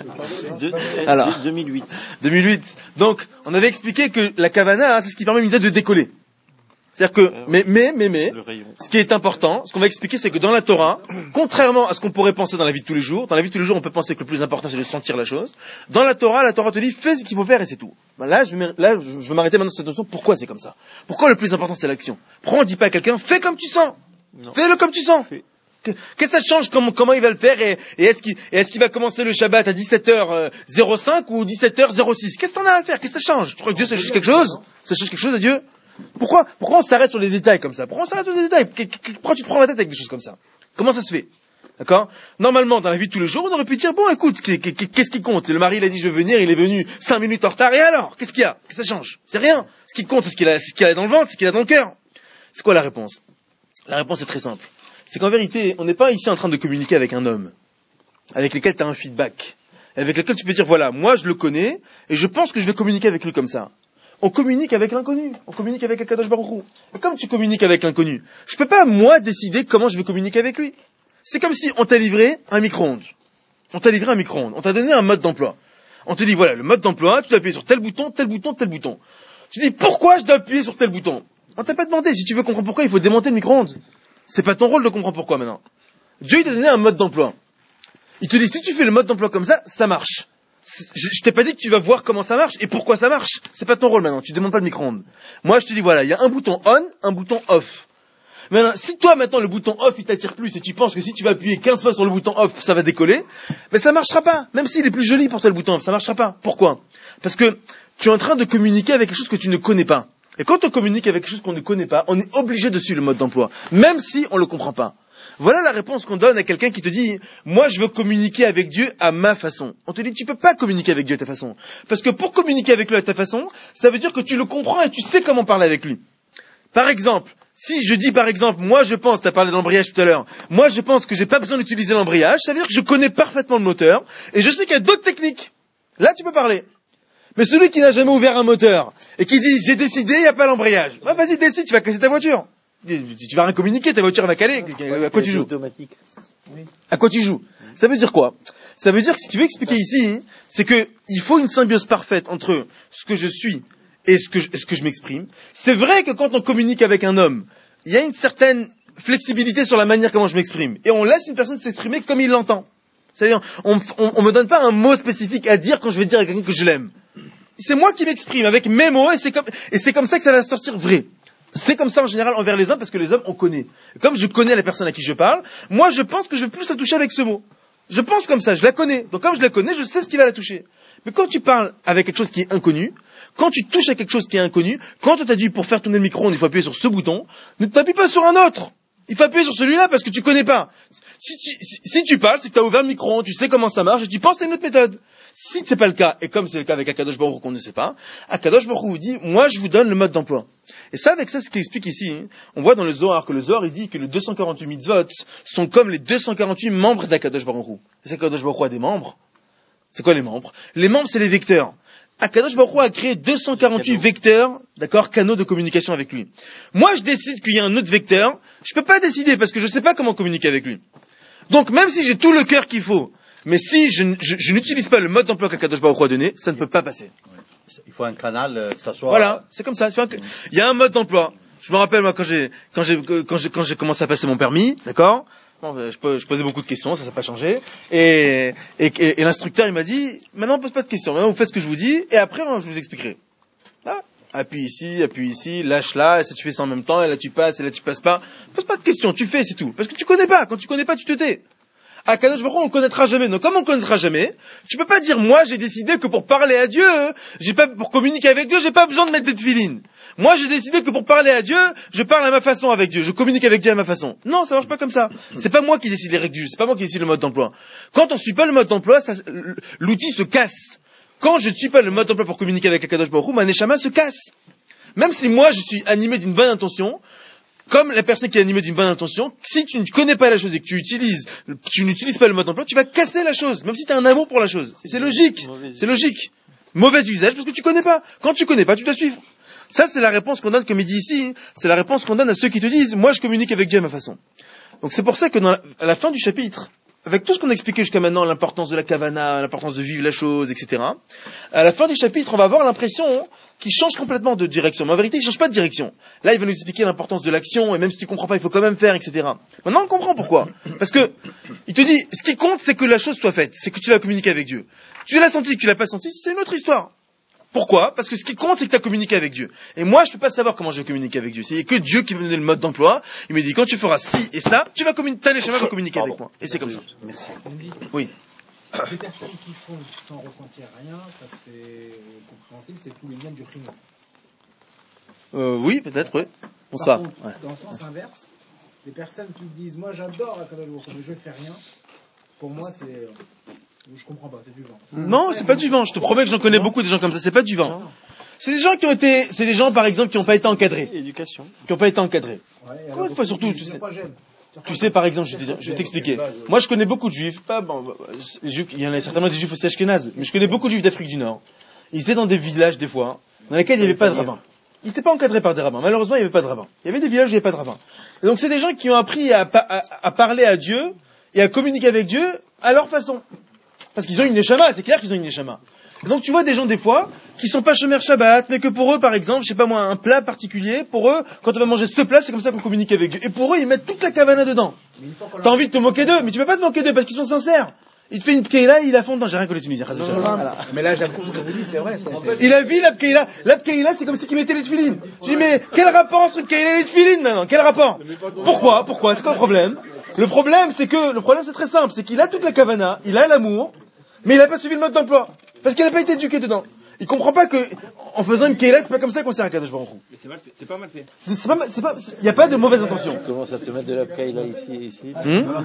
De- Alors. de- deux mille huit. deux mille huit. Donc, on avait expliqué que la kavana, hein, c'est ce qui permet à une mitzvah de décoller. C'est-à-dire que, mais, mais, mais, mais, Le rayon. ce qui est important, ce qu'on va expliquer, c'est que dans la Torah, contrairement à ce qu'on pourrait penser dans la vie de tous les jours, dans la vie de tous les jours, on peut penser que le plus important, c'est de sentir la chose. Dans la Torah, la Torah te dit, fais ce qu'il faut faire et c'est tout. Ben là, je vais, là, je je vais m'arrêter maintenant sur cette notion. Pourquoi c'est comme ça? Pourquoi le plus important, c'est l'action? Pourquoi on dit pas à quelqu'un, fais comme tu sens? Non. Fais-le comme tu sens. Fais. Que- Qu'est-ce que ça change comment, comment il va le faire et, et est-ce qu'il, et est-ce qu'il va commencer le Shabbat à dix-sept heures zéro cinq ou dix-sept heures zéro six? Qu'est-ce que t'en as à faire? Qu'est-ce que ça change? Tu crois que Dieu, ça change quelque chose? Ça change quelque chose à Dieu? Pourquoi, pourquoi on s'arrête sur les détails comme ça? Pourquoi on s'arrête sur les détails? Que- que- Pourquoi tu te prends la tête avec des choses comme ça? Comment ça se fait? D'accord? Normalement, dans la vie de tous les jours, on aurait pu dire, bon, écoute, qu'est- qu'est- qu'est-ce qui compte? Le mari, il a dit, je veux venir, il est venu cinq minutes en retard, et alors? Qu'est-ce qu'il y a? Qu'est-ce que ça change? C'est rien. Ce qui compte, c'est ce qu'il a, c'est ce qu'il a dans le ventre, c'est ce qu'il a dans le cœur. C'est quoi la réponse? La réponse est très simple. C'est qu'en vérité, on n'est pas ici en train de communiquer avec un homme, avec lequel tu as un feedback, avec lequel tu peux dire, voilà, moi je le connais, et je pense que je vais communiquer avec lui comme ça. On communique avec l'inconnu, on communique avec Akadosh Baruch Hu. Et comme tu communiques avec l'inconnu, je peux pas, moi, décider comment je vais communiquer avec lui. C'est comme si on t'a livré un micro-ondes. On t'a livré un micro-ondes, on t'a donné un mode d'emploi. On te dit, voilà, le mode d'emploi, tu dois appuyer sur tel bouton, tel bouton, tel bouton. Tu dis, pourquoi je dois appuyer sur tel bouton? On t'a pas demandé, si tu veux comprendre pourquoi, il faut démonter le micro-ondes. C'est pas ton rôle de comprendre pourquoi maintenant. Dieu, il t'a donné un mode d'emploi. Il te dit, si tu fais le mode d'emploi comme ça, ça marche. Je, je t'ai pas dit que tu vas voir comment ça marche et pourquoi ça marche. C'est pas ton rôle maintenant, tu demandes pas le micro-ondes. Moi, je te dis, voilà, il y a un bouton on, un bouton off. Maintenant, si toi, maintenant, le bouton off, il t'attire plus et tu penses que si tu vas appuyer quinze fois sur le bouton off, ça va décoller, mais ça marchera pas. Même s'il est plus joli pour toi, le bouton off, ça marchera pas. Pourquoi? Parce que tu es en train de communiquer avec quelque chose que tu ne connais pas. Et quand on communique avec quelque chose qu'on ne connaît pas, on est obligé de suivre le mode d'emploi, même si on le comprend pas. Voilà la réponse qu'on donne à quelqu'un qui te dit, moi je veux communiquer avec Dieu à ma façon. On te dit, tu peux pas communiquer avec Dieu à ta façon. Parce que pour communiquer avec lui à ta façon, ça veut dire que tu le comprends et tu sais comment parler avec lui. Par exemple, si je dis par exemple, moi je pense, tu as parlé de l'embrayage tout à l'heure, moi je pense que j'ai pas besoin d'utiliser l'embrayage, ça veut dire que je connais parfaitement le moteur, et je sais qu'il y a d'autres techniques. Là tu peux parler. Mais celui qui n'a jamais ouvert un moteur, et qui dit, j'ai décidé, il n'y a pas l'embrayage. Bah, vas-y, décide, tu vas casser ta voiture. Tu vas rien communiquer, ta voiture va caler. À quoi tu joues? Automatique. À quoi tu joues? Ça veut dire quoi? Ça veut dire que ce qu'il veut expliquer ici, c'est que il faut une symbiose parfaite entre ce que je suis et ce que je, ce que je m'exprime. C'est vrai que quand on communique avec un homme, il y a une certaine flexibilité sur la manière comment je m'exprime. Et on laisse une personne s'exprimer comme il l'entend. C'est-à-dire, on, on, on me donne pas un mot spécifique à dire quand je vais dire à quelqu'un que je l'aime. C'est moi qui m'exprime avec mes mots et c'est comme, et c'est comme ça que ça va sortir vrai. C'est comme ça en général envers les hommes parce que les hommes on connaît. Comme je connais la personne à qui je parle, moi je pense que je vais plus la toucher avec ce mot. Je pense comme ça, je la connais. Donc comme je la connais, je sais ce qui va la toucher. Mais quand tu parles avec quelque chose qui est inconnu, quand tu touches à quelque chose qui est inconnu, quand on t'a dit pour faire tourner le micro-ondes, il faut appuyer sur ce bouton, ne t'appuie pas sur un autre. Il faut appuyer sur celui-là parce que tu connais pas. Si tu, si, si tu parles, c'est que tu as ouvert le micro-ondes, tu sais comment ça marche et tu penses à une autre méthode. Si c'est pas le cas, et comme c'est le cas avec Akadosh Baruch Hu qu'on ne sait pas, Akadosh Baruch Hu vous dit, moi je vous donne le mode d'emploi. Et ça, avec ça, ce qu'il explique ici, hein, on voit dans le Zohar que le Zohar, il dit que les deux cent quarante-huit mitzvot sont comme les deux cent quarante-huit membres d'Akadosh Baruch Hu. Est-ce qu'Akadosh Baruch Hu a des membres? C'est quoi les membres? Les membres, c'est les vecteurs. Akadosh Baruch Hu a créé deux cent quarante-huit vecteurs, d'accord, canaux de communication avec lui. Moi, je décide qu'il y a un autre vecteur, je peux pas décider parce que je sais pas comment communiquer avec lui. Donc, même si j'ai tout le cœur qu'il faut, mais si je, je, je n'utilise pas le mode d'emploi qu'Akadosh Baruch Hu a donné, ça ne peut pas passer. Il faut un canal, euh, que ça soit... Voilà, c'est comme ça. Il y a un mode d'emploi. Je me rappelle, moi, quand j'ai, quand j'ai, quand j'ai, quand j'ai commencé à passer mon permis, d'accord? Bon, je, je posais beaucoup de questions, ça n'a pas changé. Et, et, et, et l'instructeur, il m'a dit, maintenant, on pose pas de questions. Maintenant, vous faites ce que je vous dis, et après, je vous expliquerai. Là, appuie ici, appuie ici, lâche là, et ça tu fais ça en même temps, et là tu passes, et là tu passes pas. Pose pas de questions, tu fais, c'est tout. Parce que tu connais pas. Quand tu connais pas, tu te tais. À Kadosh Baruch Hu, on le connaîtra jamais. Donc, comme on le connaîtra jamais, tu peux pas dire, moi, j'ai décidé que pour parler à Dieu, j'ai pas, pour communiquer avec Dieu, j'ai pas besoin de mettre des tefilines. Moi, j'ai décidé que pour parler à Dieu, je parle à ma façon avec Dieu, je communique avec Dieu à ma façon. Non, ça marche pas comme ça. C'est pas moi qui décide les règles du jeu, c'est pas moi qui décide le mode d'emploi. Quand on suit pas le mode d'emploi, ça, l'outil se casse. Quand je ne suis pas le mode d'emploi pour communiquer avec Kadosh Baruch Hu, ma neshama se casse. Même si moi, je suis animé d'une bonne intention, comme la personne qui est animée d'une bonne intention, si tu ne connais pas la chose et que tu utilises, tu n'utilises pas le mode d'emploi, tu vas casser la chose, même si tu as un amour pour la chose. Et c'est logique. C'est logique. Mauvais usage parce que tu connais pas. Quand tu connais pas, tu dois suivre. Ça, c'est la réponse qu'on donne, comme il dit ici, c'est la réponse qu'on donne à ceux qui te disent, moi, je communique avec Dieu à ma façon. Donc c'est pour ça que dans la, à la fin du chapitre, avec tout ce qu'on a expliqué jusqu'à maintenant, l'importance de la kavana, l'importance de vivre la chose, et cetera, à la fin du chapitre, on va avoir l'impression qu'il change complètement de direction. Mais en vérité, il change pas de direction. Là, il va nous expliquer l'importance de l'action, et même si tu comprends pas, il faut quand même faire, et cetera. Maintenant, on comprend pourquoi. Parce que, il te dit, ce qui compte, c'est que la chose soit faite, c'est que tu vas communiquer avec Dieu. Tu l'as senti, tu l'as pas senti, c'est une autre histoire. Pourquoi? Parce que ce qui compte, c'est que tu as communiqué avec Dieu. Et moi, je peux pas savoir comment je vais communiquer avec Dieu. C'est que Dieu qui va me donner le mode d'emploi. Il me dit, quand tu feras ci et ça, tu vas communiquer, ta neshama va communiquer avec moi. Et c'est comme ça. Merci. Oui. Les personnes qui font sans ressentir rien, ça c'est compréhensible, c'est tous les liens du chino. Euh, oui, peut-être, oui. Par Bonsoir. contre, Ouais. dans le sens inverse, les personnes qui disent, moi j'adore Akadosh Baruch Hu, mais je fais rien, pour moi c'est... Je comprends pas, c'est du vent. Non, c'est pas du vent. Je te promets que j'en connais beaucoup des gens comme ça. C'est pas du vent. C'est des gens qui ont été, c'est des gens, par exemple, qui n'ont pas été encadrés. Éducation. Qui n'ont pas été encadrés. Ouais, Encore une fois, surtout, tu sais. Pas j'aime. Tu sais, par exemple, je vais te- je vais t'expliquer. Moi, je connais beaucoup de juifs. Pas, bon, les juifs- il y en a certainement des juifs aussi ashkénazes, mais je connais beaucoup de juifs d'Afrique du Nord. Ils étaient dans des villages, des fois, dans lesquels il n'y avait pas de rabbin. Ils n'étaient pas encadrés par des rabbins. Malheureusement, il n'y avait pas de rabbin. Il y avait des villages où il n'y avait pas de rabbin. Et donc, c'est des gens qui ont appris à, pa- à, à parler à Dieu et à communiquer avec Dieu à leur façon. Parce qu'ils ont une neshama, c'est clair qu'ils ont une neshama. Et donc tu vois des gens des fois qui sont pas shomer Shabbat, mais que pour eux, par exemple, je sais pas moi, un plat particulier, pour eux, quand on va manger ce plat, c'est comme ça qu'on communique avec Dieu. Et pour eux, ils mettent toute la kavana dedans. T'as envie de te moquer d'eux, mais tu peux pas te moquer d'eux parce qu'ils sont sincères. Il te fait une pkeila, il a fond dans, j'ai rien que les Tunisiens. Voilà. Mais là, j'approuve ce que vous dites, c'est vrai. c'est- c'est- Il a vu la pkeila. La pkeila, c'est comme si il mettait les tefilines. Je dis, mais quel rapport entre pkeila et les tefilines maintenant? Quel rapport? Pourquoi? Pourquoi? C'est quoi le problème? Le problème, c'est que, le problème, c'est très simple. C'est qu'il a toute la kavana, il a l'amour, mais il n'a pas suivi le mode d'emploi. Parce qu'il n'a pas été éduqué dedans. Il comprend pas que, en faisant une Kéla, c'est pas comme ça qu'on sert à Kadosh Baruch Hu. Mais c'est mal fait. C'est pas mal fait. C'est c'est pas, c'est pas, il n'y a pas de mauvaise intention. Tu commences à te mettre de la caille là, ici et ici. Hmm?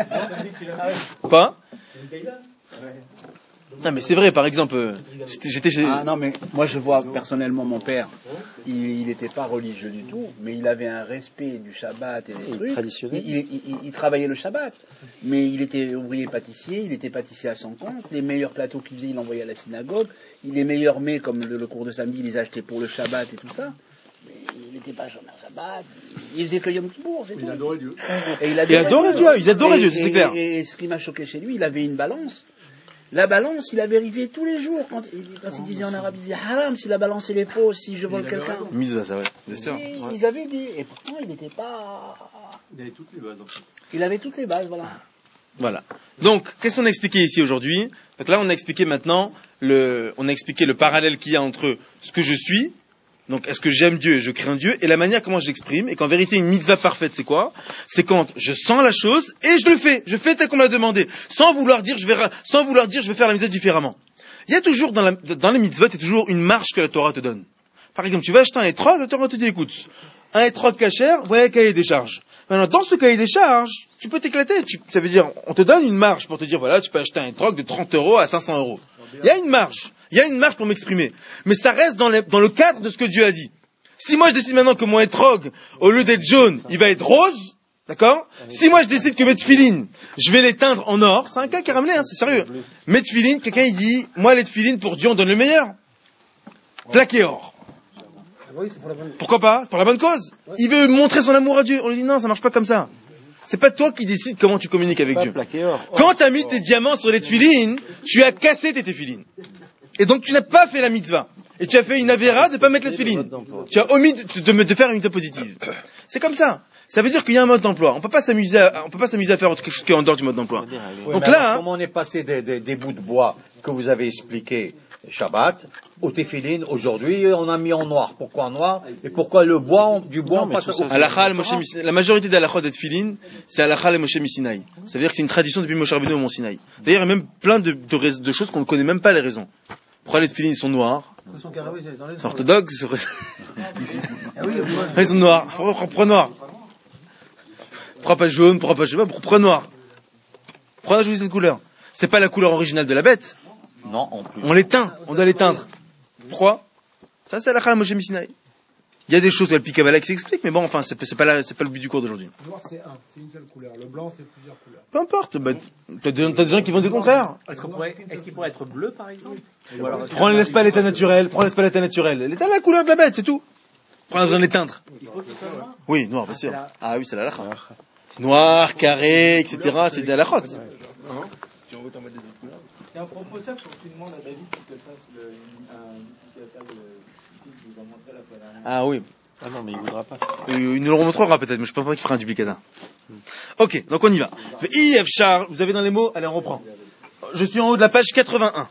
Quoi? Non, mais c'est vrai, par exemple, euh, j'étais, j'étais chez... Ah non, mais moi je vois personnellement mon père, il n'était pas religieux du tout, mais il avait un respect du Shabbat et des Et trucs. traditionnel. Il, il- il- il travaillait le Shabbat, mais il était ouvrier pâtissier, il était pâtissier à son compte. Les meilleurs plateaux qu'il faisait, il envoyait à la synagogue. Les meilleurs mets, comme le, le cours de samedi, il les achetait pour le Shabbat et tout ça. Mais il n'était pas jamais au Shabbat. Il faisait que Yom Kippour, c'est tout. Il adorait Dieu. Et il Il adorait Dieu, ils adoraient Dieu, c'est et- clair. Et, et ce qui m'a choqué chez lui, il avait une balance. La balance, il a vérifié tous les jours. Quand, il, quand il disait en arabe, il disait haram si la balance elle est fausse, si je vole quelqu'un. Mise à ça, ouais, bien sûr. Et Ils avaient dit, et pourtant il n'était pas. Il avait toutes les bases en fait. Il avait toutes les bases, voilà. Voilà. Donc, qu'est-ce qu'on a expliqué ici aujourd'hui? Donc là, on a expliqué maintenant le, on a expliqué le parallèle qu'il y a entre ce que je suis, donc est-ce que j'aime Dieu et je crains Dieu, et la manière comment je l'exprime, et qu'en vérité, une mitzvah parfaite, c'est quoi? C'est quand je sens la chose et je le fais. Je fais tel qu'on me l'a demandé, sans vouloir dire, je vais, ra- sans vouloir dire, je vais faire la mitzvah différemment. Il y a toujours dans, la, dans les mitzvot, il y a toujours une marche que la Torah te donne. Par exemple, tu vas acheter un étrog, la Torah te dit, écoute, un étrog kasher, voilà le cahier des charges. Maintenant, dans ce cahier des charges, tu peux t'éclater. Tu, ça veut dire, on te donne une marge pour te dire, voilà, tu peux acheter un étrog de trente euros à cinq cents euros. Il y a une marge. Il y a une marge pour m'exprimer. Mais ça reste dans, les, dans le cadre de ce que Dieu a dit. Si moi je décide maintenant que mon étrog, au lieu d'être jaune, il va être rose, D'accord? Si moi je décide que mes tefilines, je vais les teindre en or, c'est un cas qui est ramené, hein, c'est sérieux. Mes tefilines, quelqu'un il dit, moi les tefilines pour Dieu on donne le meilleur. Plaqué or. Pourquoi pas? C'est pour la bonne cause. Il veut montrer son amour à Dieu. On lui dit non, ça marche pas comme ça. C'est pas toi qui décides comment tu communiques avec Dieu. Quand tu as mis tes diamants sur les tefilines, tu as cassé tes tefilines. Et donc tu n'as pas fait la mitzvah. Et tu as fait une avéra de ne pas mettre les tefilines. Tu as omis de, de, de faire une mitzvah positive. C'est comme ça. Ça veut dire qu'il y a un mode d'emploi. On peut pas s'amuser à, on peut pas s'amuser à faire quelque chose qui est en dehors du mode d'emploi. Oui, donc là, là, comment on est passé des, des, des bouts de bois que vous avez expliqué Shabbat au téfilin, aujourd'hui on a mis en noir. Pourquoi en noir? Et pourquoi le bois, on, du bois, non, on passe au Halakha al-Moshe Misinaï. La majorité des halachot des tefilin, c'est Halakha al-Moshe Misinaï. Ça veut dire que c'est une tradition depuis Moshe Rabbeinu au Mont Sinaï. D'ailleurs, il y a même plein de, de, de choses qu'on ne connaît même pas les raisons. Pourquoi les tefilin sont noirs? C'est orthodoxe. Ils sont noirs. Pourquoi noir? Pourquoi pas jaune? Pourquoi pas jaune? Pourquoi noir? Pourquoi on a choisi cette couleur? C'est pas la couleur originale de la bête. Non, en plus. On les teint, on doit les teindre. Pourquoi? Ça, c'est la Khala Moshe Misinaï. Il y a des choses, il y a le Pikabala qui s'explique, mais bon, enfin, c'est, c'est pas la, c'est pas le but du cours d'aujourd'hui. Le noir, c'est un, c'est une seule couleur. Le blanc, c'est plusieurs couleurs. Peu importe, bah, t'as, des, t'as des gens qui vont dire le contraire. Est-ce, qu'on pourrait, est-ce qu'il pourrait être bleu, par exemple? Alors, Prends, laisse pas l'état naturel, prends, laisse pas l'état naturel. L'état, la couleur de la bête, c'est tout. Prends, on a besoin de les teindre. il faut qu'il soit noir? Oui, noir, bien sûr. Ah oui, c'est la halakha. Noir, carré, et cetera, c'est de la halachot. Et à propos de ça, faut que tu demandes à David qu'il te fasse le, un multiplicateur de qui nous a montré la fois dernière. Ah oui. Ah non, mais il voudra pas. Euh, il nous le remontrera peut-être, mais je pense pas qu'il fera un duplicateur. Ok, donc on y va. Ve'i Afshar, vous avez dans les mots, allez on reprend. Je suis en haut de la page quatre-vingt-un.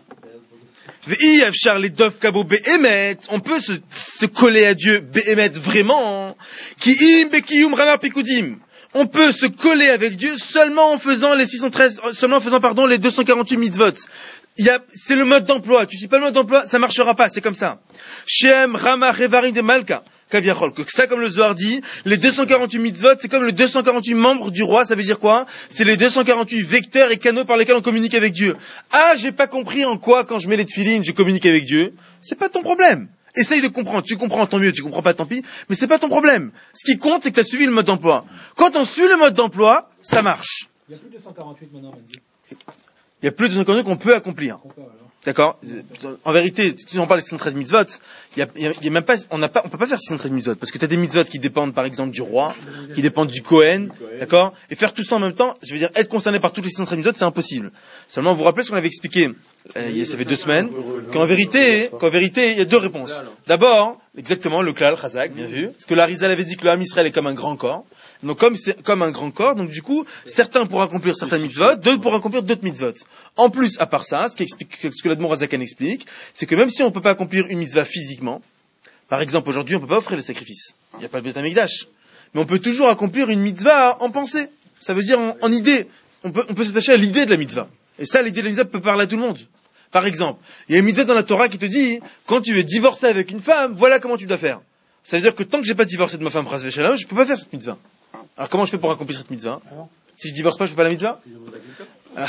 Ve'i Afshar les dof kabo be'emet, on peut se, se coller à Dieu be'emet vraiment. Ki im bekiyum ramar pikudim. On peut se coller avec Dieu seulement en faisant les six cent treize, seulement en faisant, pardon, les deux cent quarante-huit mitzvot. Il y a, c'est le mode d'emploi. Tu suis pas le mode d'emploi, ça marchera pas, c'est comme ça. Shem, Rama, Revarim de Malka. Kaviachol. Que ça, comme le Zohar dit, les deux cent quarante-huit mitzvot, c'est comme les deux cent quarante-huit membres du roi, ça veut dire quoi? C'est les deux cent quarante-huit vecteurs et canaux par lesquels on communique avec Dieu. Ah, j'ai pas compris en quoi, quand je mets les tefilines, je communique avec Dieu. C'est pas ton problème. Essaye de comprendre. Tu comprends, tant mieux. Tu comprends pas, tant pis. Mais c'est pas ton problème. Ce qui compte, c'est que tu as suivi le mode d'emploi. Quand on suit le mode d'emploi, ça marche. Il y a plus de cent quarante-huit maintenant, Mandy. Il y a plus de deux cent quarante-huit qu'on peut accomplir. D'accord? En vérité, si on parle des six cent treize mitzvot, il y a, il y a, il y a même pas, on n'a pas, on peut pas faire six cent treize mitzvot. Parce que tu as des mitzvot qui dépendent, par exemple, du roi, qui dépendent du Kohen. D'accord? Et faire tout ça en même temps, je veux dire, être concerné par toutes les six cent treize mitzvot, c'est impossible. Seulement, vous vous rappelez ce qu'on avait expliqué, euh, ça fait deux semaines, qu'en vérité, qu'en vérité, il y a deux réponses. D'abord, exactement, le klal, chazak, bien vu. Parce que l'Arizal avait dit que le Ham Israël est comme un grand corps. Donc comme c'est comme un grand corps, donc du coup, certains pourront accomplir certaines mitzvot, d'autres pourront accomplir d'autres mitzvot. En plus, à part ça, ce, qui explique, ce que l'Admor Azakan explique, c'est que même si on ne peut pas accomplir une mitzvah physiquement, par exemple aujourd'hui on ne peut pas offrir le sacrifice, il n'y a pas de Beth Amikdash, mais on peut toujours accomplir une mitzvah en pensée, ça veut dire en, en idée, on peut, on peut s'attacher à l'idée de la mitzvah. Et ça, l'idée de la mitzvah peut parler à tout le monde. Par exemple, il y a une mitzvah dans la Torah qui te dit, quand tu veux divorcer avec une femme, voilà comment tu dois faire. Ça veut dire que tant que j'ai pas divorcé de ma femme, Chas v'Shalom, je peux pas faire cette mitzvah. Alors comment je fais pour accomplir cette mitzvah? Si je divorce pas, je fais pas la mitzvah? Ah.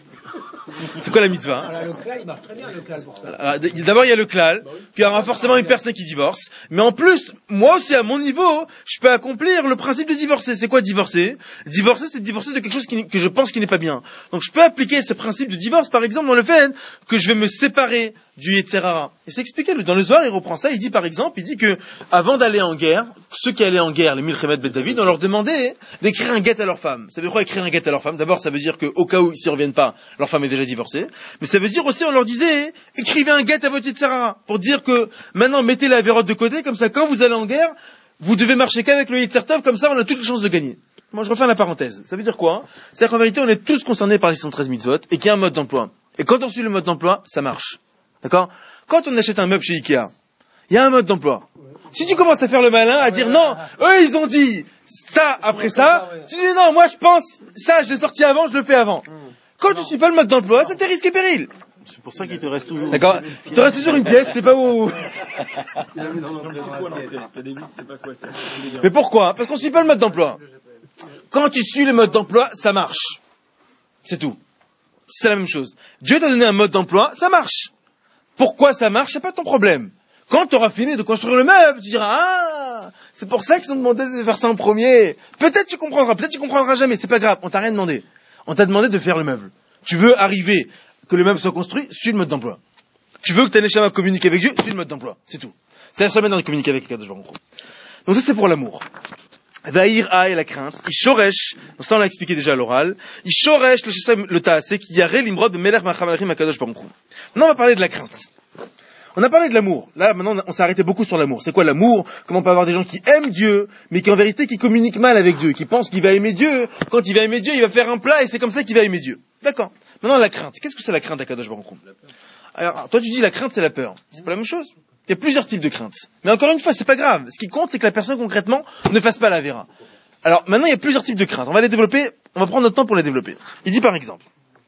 C'est quoi la mitzvah? Alors, le klal, il marche très bien, le klal, pour ça. Alors, d'abord, il y a le klal, puis il y aura forcément une personne qui divorce. Mais en plus, moi aussi, à mon niveau, je peux accomplir le principe de divorcer. C'est quoi divorcer? Divorcer, c'est divorcer de quelque chose qui, que je pense qui n'est pas bien. Donc, je peux appliquer ce principe de divorce, par exemple, dans le fait que je vais me séparer du Yetzer Hara. Et c'est expliqué, dans le Zohar, il reprend ça, il dit par exemple, il dit que, avant d'aller en guerre, ceux qui allaient en guerre, les Milchemet Bet David, on leur demandait d'écrire un guet à leur femme. Ça veut dire quoi, écrire un guet à leur femme? D'abord, ça veut dire qu'au cas où ils s'y reviennent pas, leur femme est déjà divorcée. Mais ça veut dire aussi, on leur disait, écrivez un guet à votre Yetzer Hara. Pour dire que, maintenant, mettez la vérote de côté, comme ça, quand vous allez en guerre, vous devez marcher qu'avec le Yetzer Tov, comme ça, on a toutes les chances de gagner. Moi, je refais la parenthèse. Ça veut dire quoi? C'est-à-dire qu'en vérité, on est tous concernés par les six cent treize mitzvot, et qu'il y a un mode d'emploi. Et quand on suit le mode d'emploi, ça marche. D'accord? Quand on achète un meuble chez Ikea, il y a un mode d'emploi. Si tu commences à faire le malin, à dire non, eux ils ont dit ça après ça, tu dis non, moi je pense ça, je l'ai sorti avant, je le fais avant. Quand tu suis pas le mode d'emploi, ça t'est risque et péril. C'est pour ça qu'il te reste toujours. D'accord? Il te reste toujours une pièce, c'est pas où. Mais pourquoi? Parce qu'on suit pas le mode d'emploi. Quand tu suis le mode d'emploi, ça marche. C'est tout. C'est la même chose. Dieu t'a donné un mode d'emploi, ça marche. Pourquoi ça marche? C'est pas ton problème. Quand tu auras fini de construire le meuble, tu diras, ah, c'est pour ça qu'ils ont demandé de faire ça en premier. Peut-être tu comprendras, peut-être tu comprendras jamais, c'est pas grave, on t'a rien demandé. On t'a demandé de faire le meuble. Tu veux arriver, que le meuble soit construit, suis le mode d'emploi. Tu veux que ta neshama communique avec Dieu, suis le mode d'emploi. C'est tout. C'est la seule manière de communiquer avec Kadosh Baruch Hu. Donc ça c'est pour l'amour. Va'ir a et la crainte. Ishoresh, ça on l'a expliqué déjà à l'oral. Ishoresh le ta'aseh qui yare l'imrod melech machamalachim akadosh baruch hu. Maintenant on va parler de la crainte. On a parlé de l'amour. Là maintenant on s'est arrêté beaucoup sur l'amour. C'est quoi l'amour? Comment on peut avoir des gens qui aiment Dieu, mais qui en vérité qui communiquent mal avec Dieu, qui pensent qu'il va aimer Dieu. Quand il va aimer Dieu, il va faire un plat et c'est comme ça qu'il va aimer Dieu. D'accord. Maintenant la crainte. Qu'est-ce que c'est la crainte d'Akadosh Baruch Hu? Alors toi tu dis la crainte c'est la peur. C'est pas la même chose. Il y a plusieurs types de craintes. Mais encore une fois, c'est pas grave. Ce qui compte, c'est que la personne, concrètement, ne fasse pas la vera. Alors, maintenant, il y a plusieurs types de craintes. On va les développer, on va prendre notre temps pour les développer. Il dit par exemple,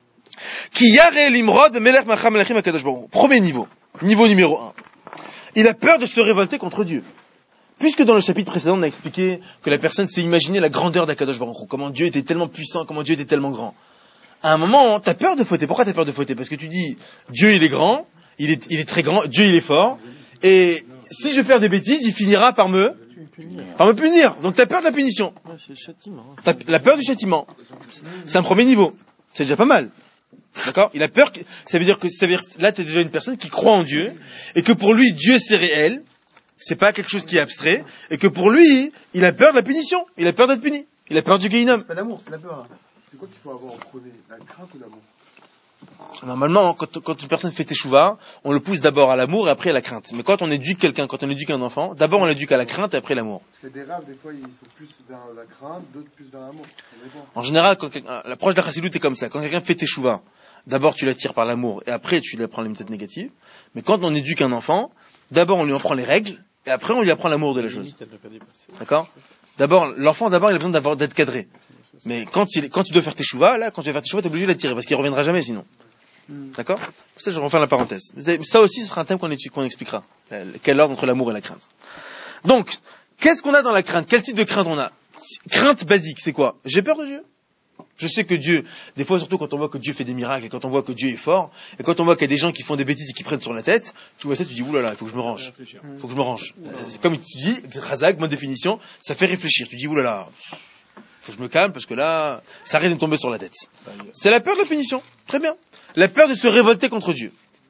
Ki yare l'imrod melech macham lachim akadosh baruch hu. Premier niveau. Niveau numéro un. Il a peur de se révolter contre Dieu. Puisque dans le chapitre précédent, on a expliqué que la personne s'est imaginé la grandeur d'Akadosh Baruch Hu, comment Dieu était tellement puissant, comment Dieu était tellement grand. À un moment, t'as peur de fauter. Pourquoi t'as peur de fauter? Parce que tu dis, Dieu il est grand, il est, il est très grand, Dieu il est fort, et si je vais faire des bêtises, il finira par me, par me punir. Donc t'as peur de la punition. Ouais, c'est le châtiment. T'as la peur du châtiment. C'est un premier niveau. C'est déjà pas mal. D'accord? Il a peur que, ça veut dire que, ça veut dire, là t'es déjà une personne qui croit en Dieu, et que pour lui, Dieu c'est réel, c'est pas quelque chose qui est abstrait, et que pour lui, il a peur de la punition. Il a peur d'être puni. Il a peur du Gehinnom. C'est pas l'amour, c'est la peur. Là. C'est quoi qu'il faut avoir en premier? La crainte ou l'amour? Normalement, quand, quand une personne fait teshuva, on le pousse d'abord à l'amour et après à la crainte. Mais quand on éduque quelqu'un, quand on éduque un enfant, d'abord on l'éduque à la crainte et après l'amour. Parce que des raves, des fois, ils sont plus vers la crainte, d'autres plus vers l'amour. En général, quand l'approche de la chassidoute est comme ça. Quand quelqu'un fait teshuva, d'abord tu l'attires par l'amour et après tu lui apprends les méthodes négatives. Mais quand on éduque un enfant, d'abord on lui apprend les règles et après on lui apprend l'amour de la chose. D'accord? D'abord, l'enfant, d'abord, il a besoin d'avoir, d'être cadré. Mais quand il, quand tu dois faire teshuva, là, quand tu vas faire teshuva, t'es obligé de l'attirer parce qu'il reviendra jamais sinon. D'accord? Ça, je refais la parenthèse. Ça aussi, ce sera un thème qu'on, qu'on expliquera. Quel ordre entre l'amour et la crainte. Donc, qu'est-ce qu'on a dans la crainte? Quel type de crainte on a? Crainte basique, c'est quoi? J'ai peur de Dieu. Je sais que Dieu, des fois surtout quand on voit que Dieu fait des miracles et quand on voit que Dieu est fort, et quand on voit qu'il y a des gens qui font des bêtises et qui prennent sur la tête, tu vois ça, tu dis, oulala, il faut que je me range. Il faut que je me range. C'est comme tu dis, Razak, bonne définition, ça fait réfléchir. Tu dis, oulala, faut que je me calme parce que là, ça risque de me tomber sur la tête. C'est la peur de la punition. Très bien. La peur de se révolter contre Dieu.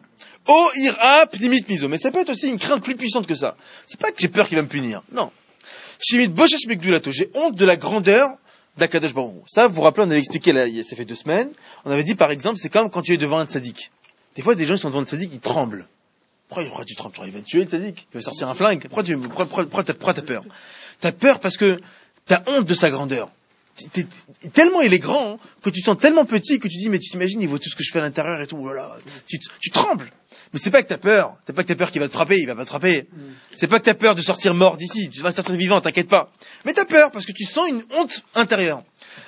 Oh, ira, pnimit miso. Mais ça peut être aussi une crainte plus puissante que ça. C'est pas que j'ai peur qu'il va me punir. Non. Shimit boshesh megdulato. J'ai honte de la grandeur d'Akadosh Baruch Hu. Ça, vous vous rappelez, on avait expliqué, là, ça fait deux semaines. On avait dit, par exemple, c'est comme quand tu es devant un tzaddik. Des fois, des gens, ils sont devant un tzaddik, ils tremblent. Pourquoi, pourquoi tu trembles? Il va te tuer, le tzaddik. Il va sortir un flingue. Pourquoi tu, pourquoi, pourquoi, pourquoi t'as, pourquoi t'as peur? T'as peur parce que t'as honte de sa grandeur. T'es, tellement il est grand, hein, que tu te sens tellement petit que tu dis, mais tu t'imagines, il voit tout ce que je fais à l'intérieur et tout, voilà. Tu, tu trembles. Mais c'est pas que t'as peur. C'est pas que t'as peur qu'il va te frapper, il va pas te frapper. C'est pas que t'as peur de sortir mort d'ici. Tu vas sortir vivant, t'inquiète pas. Mais t'as peur parce que tu sens une honte intérieure.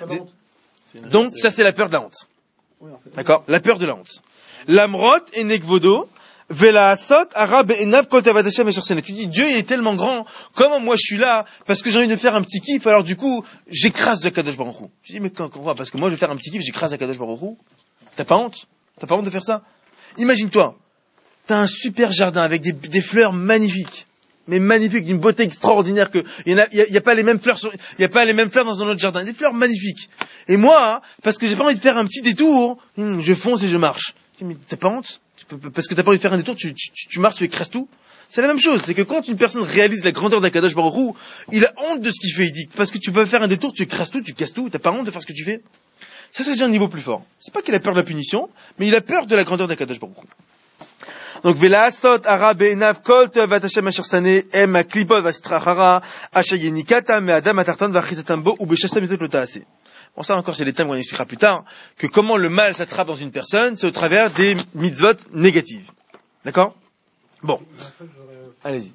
Donc, ça, c'est la peur de la honte. D'accord? La peur de la honte. L'amrot et nekvodo. Vela asot arabe et nav kol tavadashem et sur scène. Tu dis, Dieu il est tellement grand, comment moi je suis là, parce que j'ai envie de faire un petit kiff, alors du coup, j'écrase Akadosh Baruch Hu. Tu dis, mais quoi, parce que moi je vais faire un petit kiff, j'écrase Akadosh Baruch Hu. T'as pas honte? T'as pas honte de faire ça? Imagine-toi, t'as un super jardin avec des, des fleurs magnifiques. Mais magnifiques, d'une beauté extraordinaire que, il y, a, il y a pas les mêmes fleurs sur, il y a pas les mêmes fleurs dans un autre jardin. Des fleurs magnifiques. Et moi, parce que j'ai pas envie de faire un petit détour, hum, je fonce et je marche. Tu dis, mais t'as pas honte? Parce que t'as pas envie de faire un détour, tu, tu, tu marches, tu écrases tout. C'est la même chose. C'est que quand une personne réalise la grandeur d'Akadosh Baruch Hu, il a honte de ce qu'il fait. Il dit, parce que tu peux faire un détour, tu écrases tout, tu casses tout, t'as pas honte de faire ce que tu fais. Ça, c'est déjà un niveau plus fort. C'est pas qu'il a peur de la punition, mais il a peur de la grandeur d'Akadosh Baruch Hu. Donc, Velasot, Arabe, Nav, Kolt, Vatashem, Ashersane, Em, Klipot, Vastrachara, Ashayenikata, Me Adam, Atartan, Vachisatambo, ou Beshasam, Lotase. Bon, ça encore, c'est les thèmes qu'on expliquera plus tard, que comment le mal s'attrape dans une personne, c'est au travers des mitzvot négatives. D'accord? Bon. Allez-y.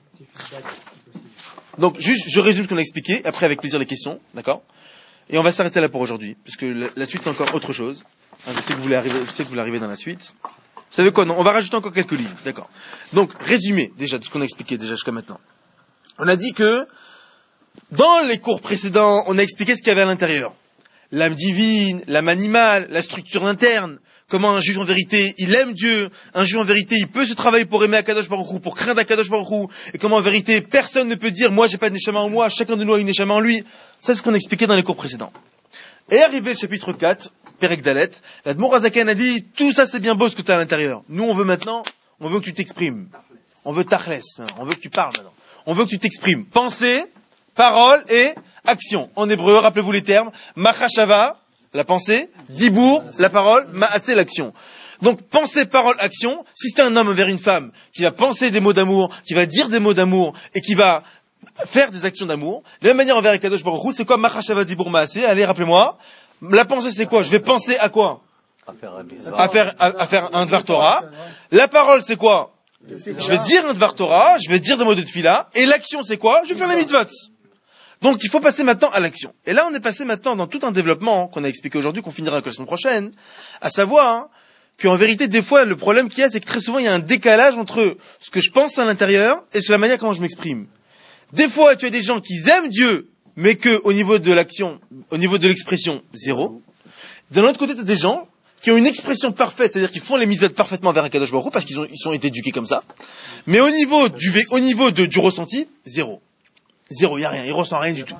Donc, juste, je résume ce qu'on a expliqué, après avec plaisir les questions, d'accord? Et on va s'arrêter là pour aujourd'hui, parce que la, la suite c'est encore autre chose. Hein, je sais que vous voulez arriver, je sais que vous voulez arriver dans la suite. Vous savez quoi? Non, on va rajouter encore quelques lignes, d'accord? Donc, résumé, déjà, de ce qu'on a expliqué déjà jusqu'à maintenant. On a dit que, dans les cours précédents, on a expliqué ce qu'il y avait à l'intérieur. L'âme divine, l'âme animale, la structure interne, comment un juif en vérité, il aime Dieu, un juif en vérité, il peut se travailler pour aimer Akadosh Baruch Hu, pour craindre Akadosh Baruch Hu, et comment en vérité, personne ne peut dire, moi j'ai pas de neshama en moi, chacun de nous a une neshama en lui. Ça, c'est ce qu'on a expliqué dans les cours précédents. Et arrivé le chapitre quatre, Perek Dalet, l'Admor Hazaken a dit, tout ça c'est bien beau ce que tu as à l'intérieur. Nous on veut maintenant, on veut que tu t'exprimes. On veut tachles, on veut que tu parles maintenant. On veut que tu t'exprimes. Pensée, parole et action. En hébreu, rappelez-vous les termes, machashava, la pensée, dibour, la parole, maasé, l'action. Donc pensée, parole, action, si c'est un homme envers une femme qui va penser des mots d'amour, qui va dire des mots d'amour et qui va faire des actions d'amour, de la même manière envers Akadosh Baruch Hu, c'est quoi machashava, dibour, maasé? Allez, rappelez-moi. La pensée c'est quoi? Je vais penser à quoi? À faire un, à faire, à, à faire un Dvar Torah. La parole c'est quoi? Je vais dire un Dvar Torah, je vais dire des mots de tefila, et l'action c'est quoi? Je vais faire les mitzvot. Donc il faut passer maintenant à l'action. Et là on est passé maintenant dans tout un développement qu'on a expliqué aujourd'hui, qu'on finira avec la semaine prochaine, à savoir hein, qu'en vérité des fois le problème qu'il y a c'est que très souvent il y a un décalage entre ce que je pense à l'intérieur et sur la manière comment je m'exprime. Des fois tu as des gens qui aiment Dieu, mais que au niveau de l'action, au niveau de l'expression, zéro. D'un autre côté tu as des gens qui ont une expression parfaite, c'est-à-dire qu'ils font les mitzvot parfaitement vers un Kadosh Baruch Hu, parce qu'ils ont, ils ont été éduqués comme ça. Mais au niveau du, au niveau de, du ressenti, zéro. Zéro, il n'y a rien, il ressent rien du tout.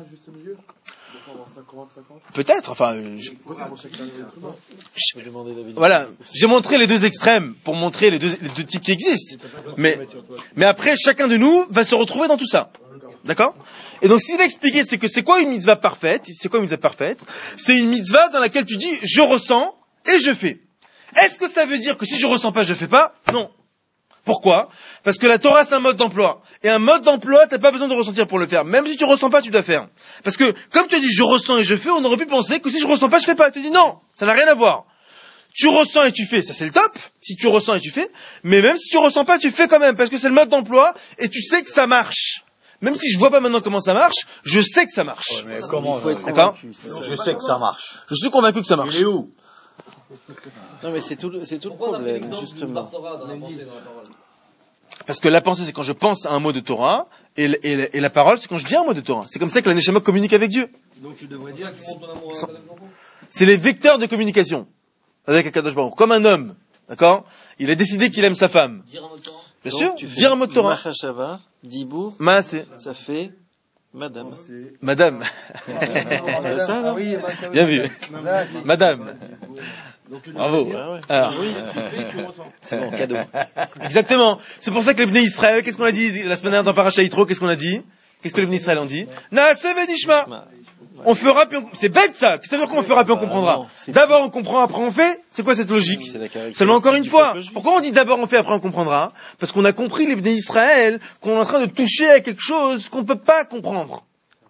Peut-être, enfin, je... Je... voilà, j'ai montré les deux extrêmes pour montrer les deux, les deux types qui existent. Mais, mais après, chacun de nous va se retrouver dans tout ça. D'accord? Et donc, s'il a expliqué, c'est que c'est quoi une mitzvah parfaite? C'est quoi une mitzvah parfaite? C'est une mitzvah dans laquelle tu dis, je ressens, et je fais. Est-ce que ça veut dire que si je ressens pas, je fais pas? Non. Pourquoi? Parce que la Torah, c'est un mode d'emploi. Et un mode d'emploi, t'as pas besoin de ressentir pour le faire. Même si tu ressens pas, tu dois faire. Parce que, comme tu as dit, je ressens et je fais, on aurait pu penser que si je ressens pas, je fais pas. Tu dis non, ça n'a rien à voir. Tu ressens et tu fais, ça c'est le top. Si tu ressens et tu fais. Mais même si tu ressens pas, tu fais quand même. Parce que c'est le mode d'emploi et tu sais que ça marche. Même si je vois pas maintenant comment ça marche, je sais que ça marche. Ouais, mais comment, il faut être convaincu. Je sais que ça marche. Je suis convaincu que ça marche. Il est où? Non, mais c'est tout, c'est tout le problème, justement. Parce que la pensée, c'est quand je pense à un mot de Torah, et, et, et la parole, c'est quand je dis un mot de Torah. C'est comme ça que la Neshama communique avec Dieu. Donc tu devrais dire qu'il montre ton amour à Akadosh Baruch Hu. C'est les vecteurs de communication avec Akadosh Baruch Hu. Comme un homme, d'accord? Il a décidé qu'il aime sa femme. Dire un mot de Torah. Bien Donc, sûr, tu fais dire un mot de Torah. Machashava, Dibour, Maasé. ça fait Madame. Madame. C'est ça, non? Bien vu. Madame. Bravo. Ouais, ouais. Alors. Oui. C'est bon, cadeau. Exactement. C'est pour ça que les Bnei Israël, qu'est-ce qu'on a dit la semaine dernière dans Parashat Yitro, qu'est-ce qu'on a dit? Qu'est-ce que les Bnei Israël ont dit? Naaseh v'nishma. On fera puis on... C'est bête ça. Ça veut dire qu'on fera puis on comprendra. D'abord on comprend, après on fait. C'est quoi cette logique? Seulement encore une fois. Pourquoi on dit d'abord on fait, après on comprendra? Parce qu'on a compris les Bnei Israël qu'on est en train de toucher à quelque chose qu'on ne peut pas comprendre.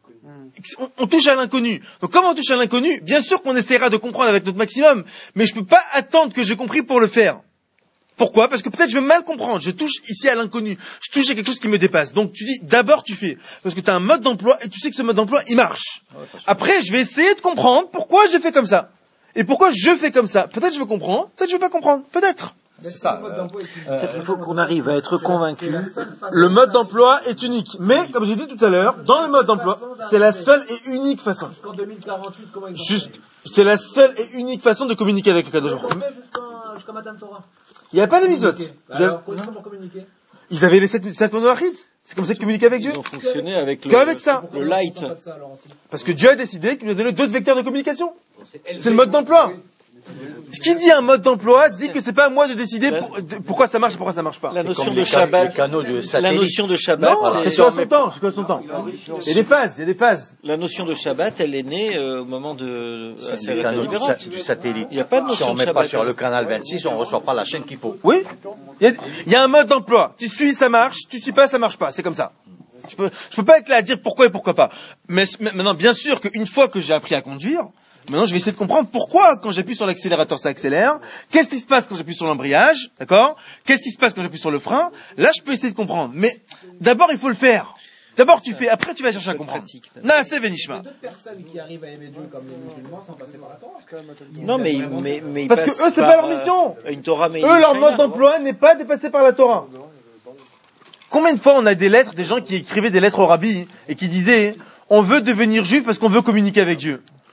On, on touche à l'inconnu. Donc comme on touche à l'inconnu, bien sûr qu'on essaiera de comprendre avec notre maximum, mais je ne peux pas attendre que j'ai compris pour le faire. Pourquoi? Parce que peut-être je vais mal comprendre. Je touche ici à l'inconnu. Je touche à quelque chose qui me dépasse. Donc tu dis, d'abord tu fais. Parce que tu as un mode d'emploi et tu sais que ce mode d'emploi, il marche. Après, je vais essayer de comprendre pourquoi j'ai fait comme ça. Et pourquoi je fais comme ça. Peut-être je veux comprendre, peut-être je veux pas comprendre. Peut-être. C'est ça. Il faut qu'on arrive à être convaincu. Le mode d'emploi est unique. Mais, comme j'ai dit tout à l'heure, dans le mode d'emploi, c'est la seule et unique façon. Jusqu'en deux mille quarante-huit, comment ils ont Juste, c'est la seule et unique façon de communiquer avec Akadosh Baruch Hu. Jusqu'à jusqu'à Matan Torah. Il n'y a pas de mitzvot. Alors, comment communiquer? Ils avaient les sept, sept monoachid. C'est comme ça qu'ils communiquaient avec Dieu. Ils ont fonctionné avec le, Qu'avec ça. le light. Parce que Dieu a décidé qu'il nous a donné d'autres vecteurs de communication. C'est le mode d'emploi. Qui dit un mode d'emploi dit que c'est pas à moi de décider pour, de, pourquoi ça marche et pourquoi ça marche pas. La notion de Shabbat, la notion de Shabbat, non, c'est sur son temps, c'est son temps. Il y a des phases, il y a des phases. La notion de Shabbat, elle est née euh, au moment de C'est le canot du, sa, du satellite. Il n'y a pas de si notion on de met Shabbat. pas sur le canal vingt-six, on reçoit pas la chaîne qu'il faut. Oui. Il y, a, il y a un mode d'emploi. Tu suis, ça marche. Tu suis pas, ça marche pas. C'est comme ça. Je peux, je peux pas être là à dire pourquoi et pourquoi pas. Mais maintenant, bien sûr qu'une fois que j'ai appris à conduire, maintenant, je vais essayer de comprendre pourquoi, quand j'appuie sur l'accélérateur, ça accélère. Qu'est-ce qui se passe quand j'appuie sur l'embrayage, d'accord? Qu'est-ce qui se passe quand j'appuie sur le frein? Là, je peux essayer de comprendre. Mais d'abord, il faut le faire. D'abord, tu fais. Après, tu vas chercher à comprendre. Naaseh v'nishma. D'autres personnes qui arrivent à aimer Dieu comme les musulmans sans passer par la Torah. Non, mais, mais, mais ils parce que passent eux, c'est par, pas leur mission. Euh, une Torah, mais eux, leur mode d'emploi n'est pas dépassé par la Torah. Combien de fois on a des lettres, des gens qui écrivaient des lettres au rabbi et qui disaient, on veut devenir juif parce qu'on veut communiquer avec Dieu.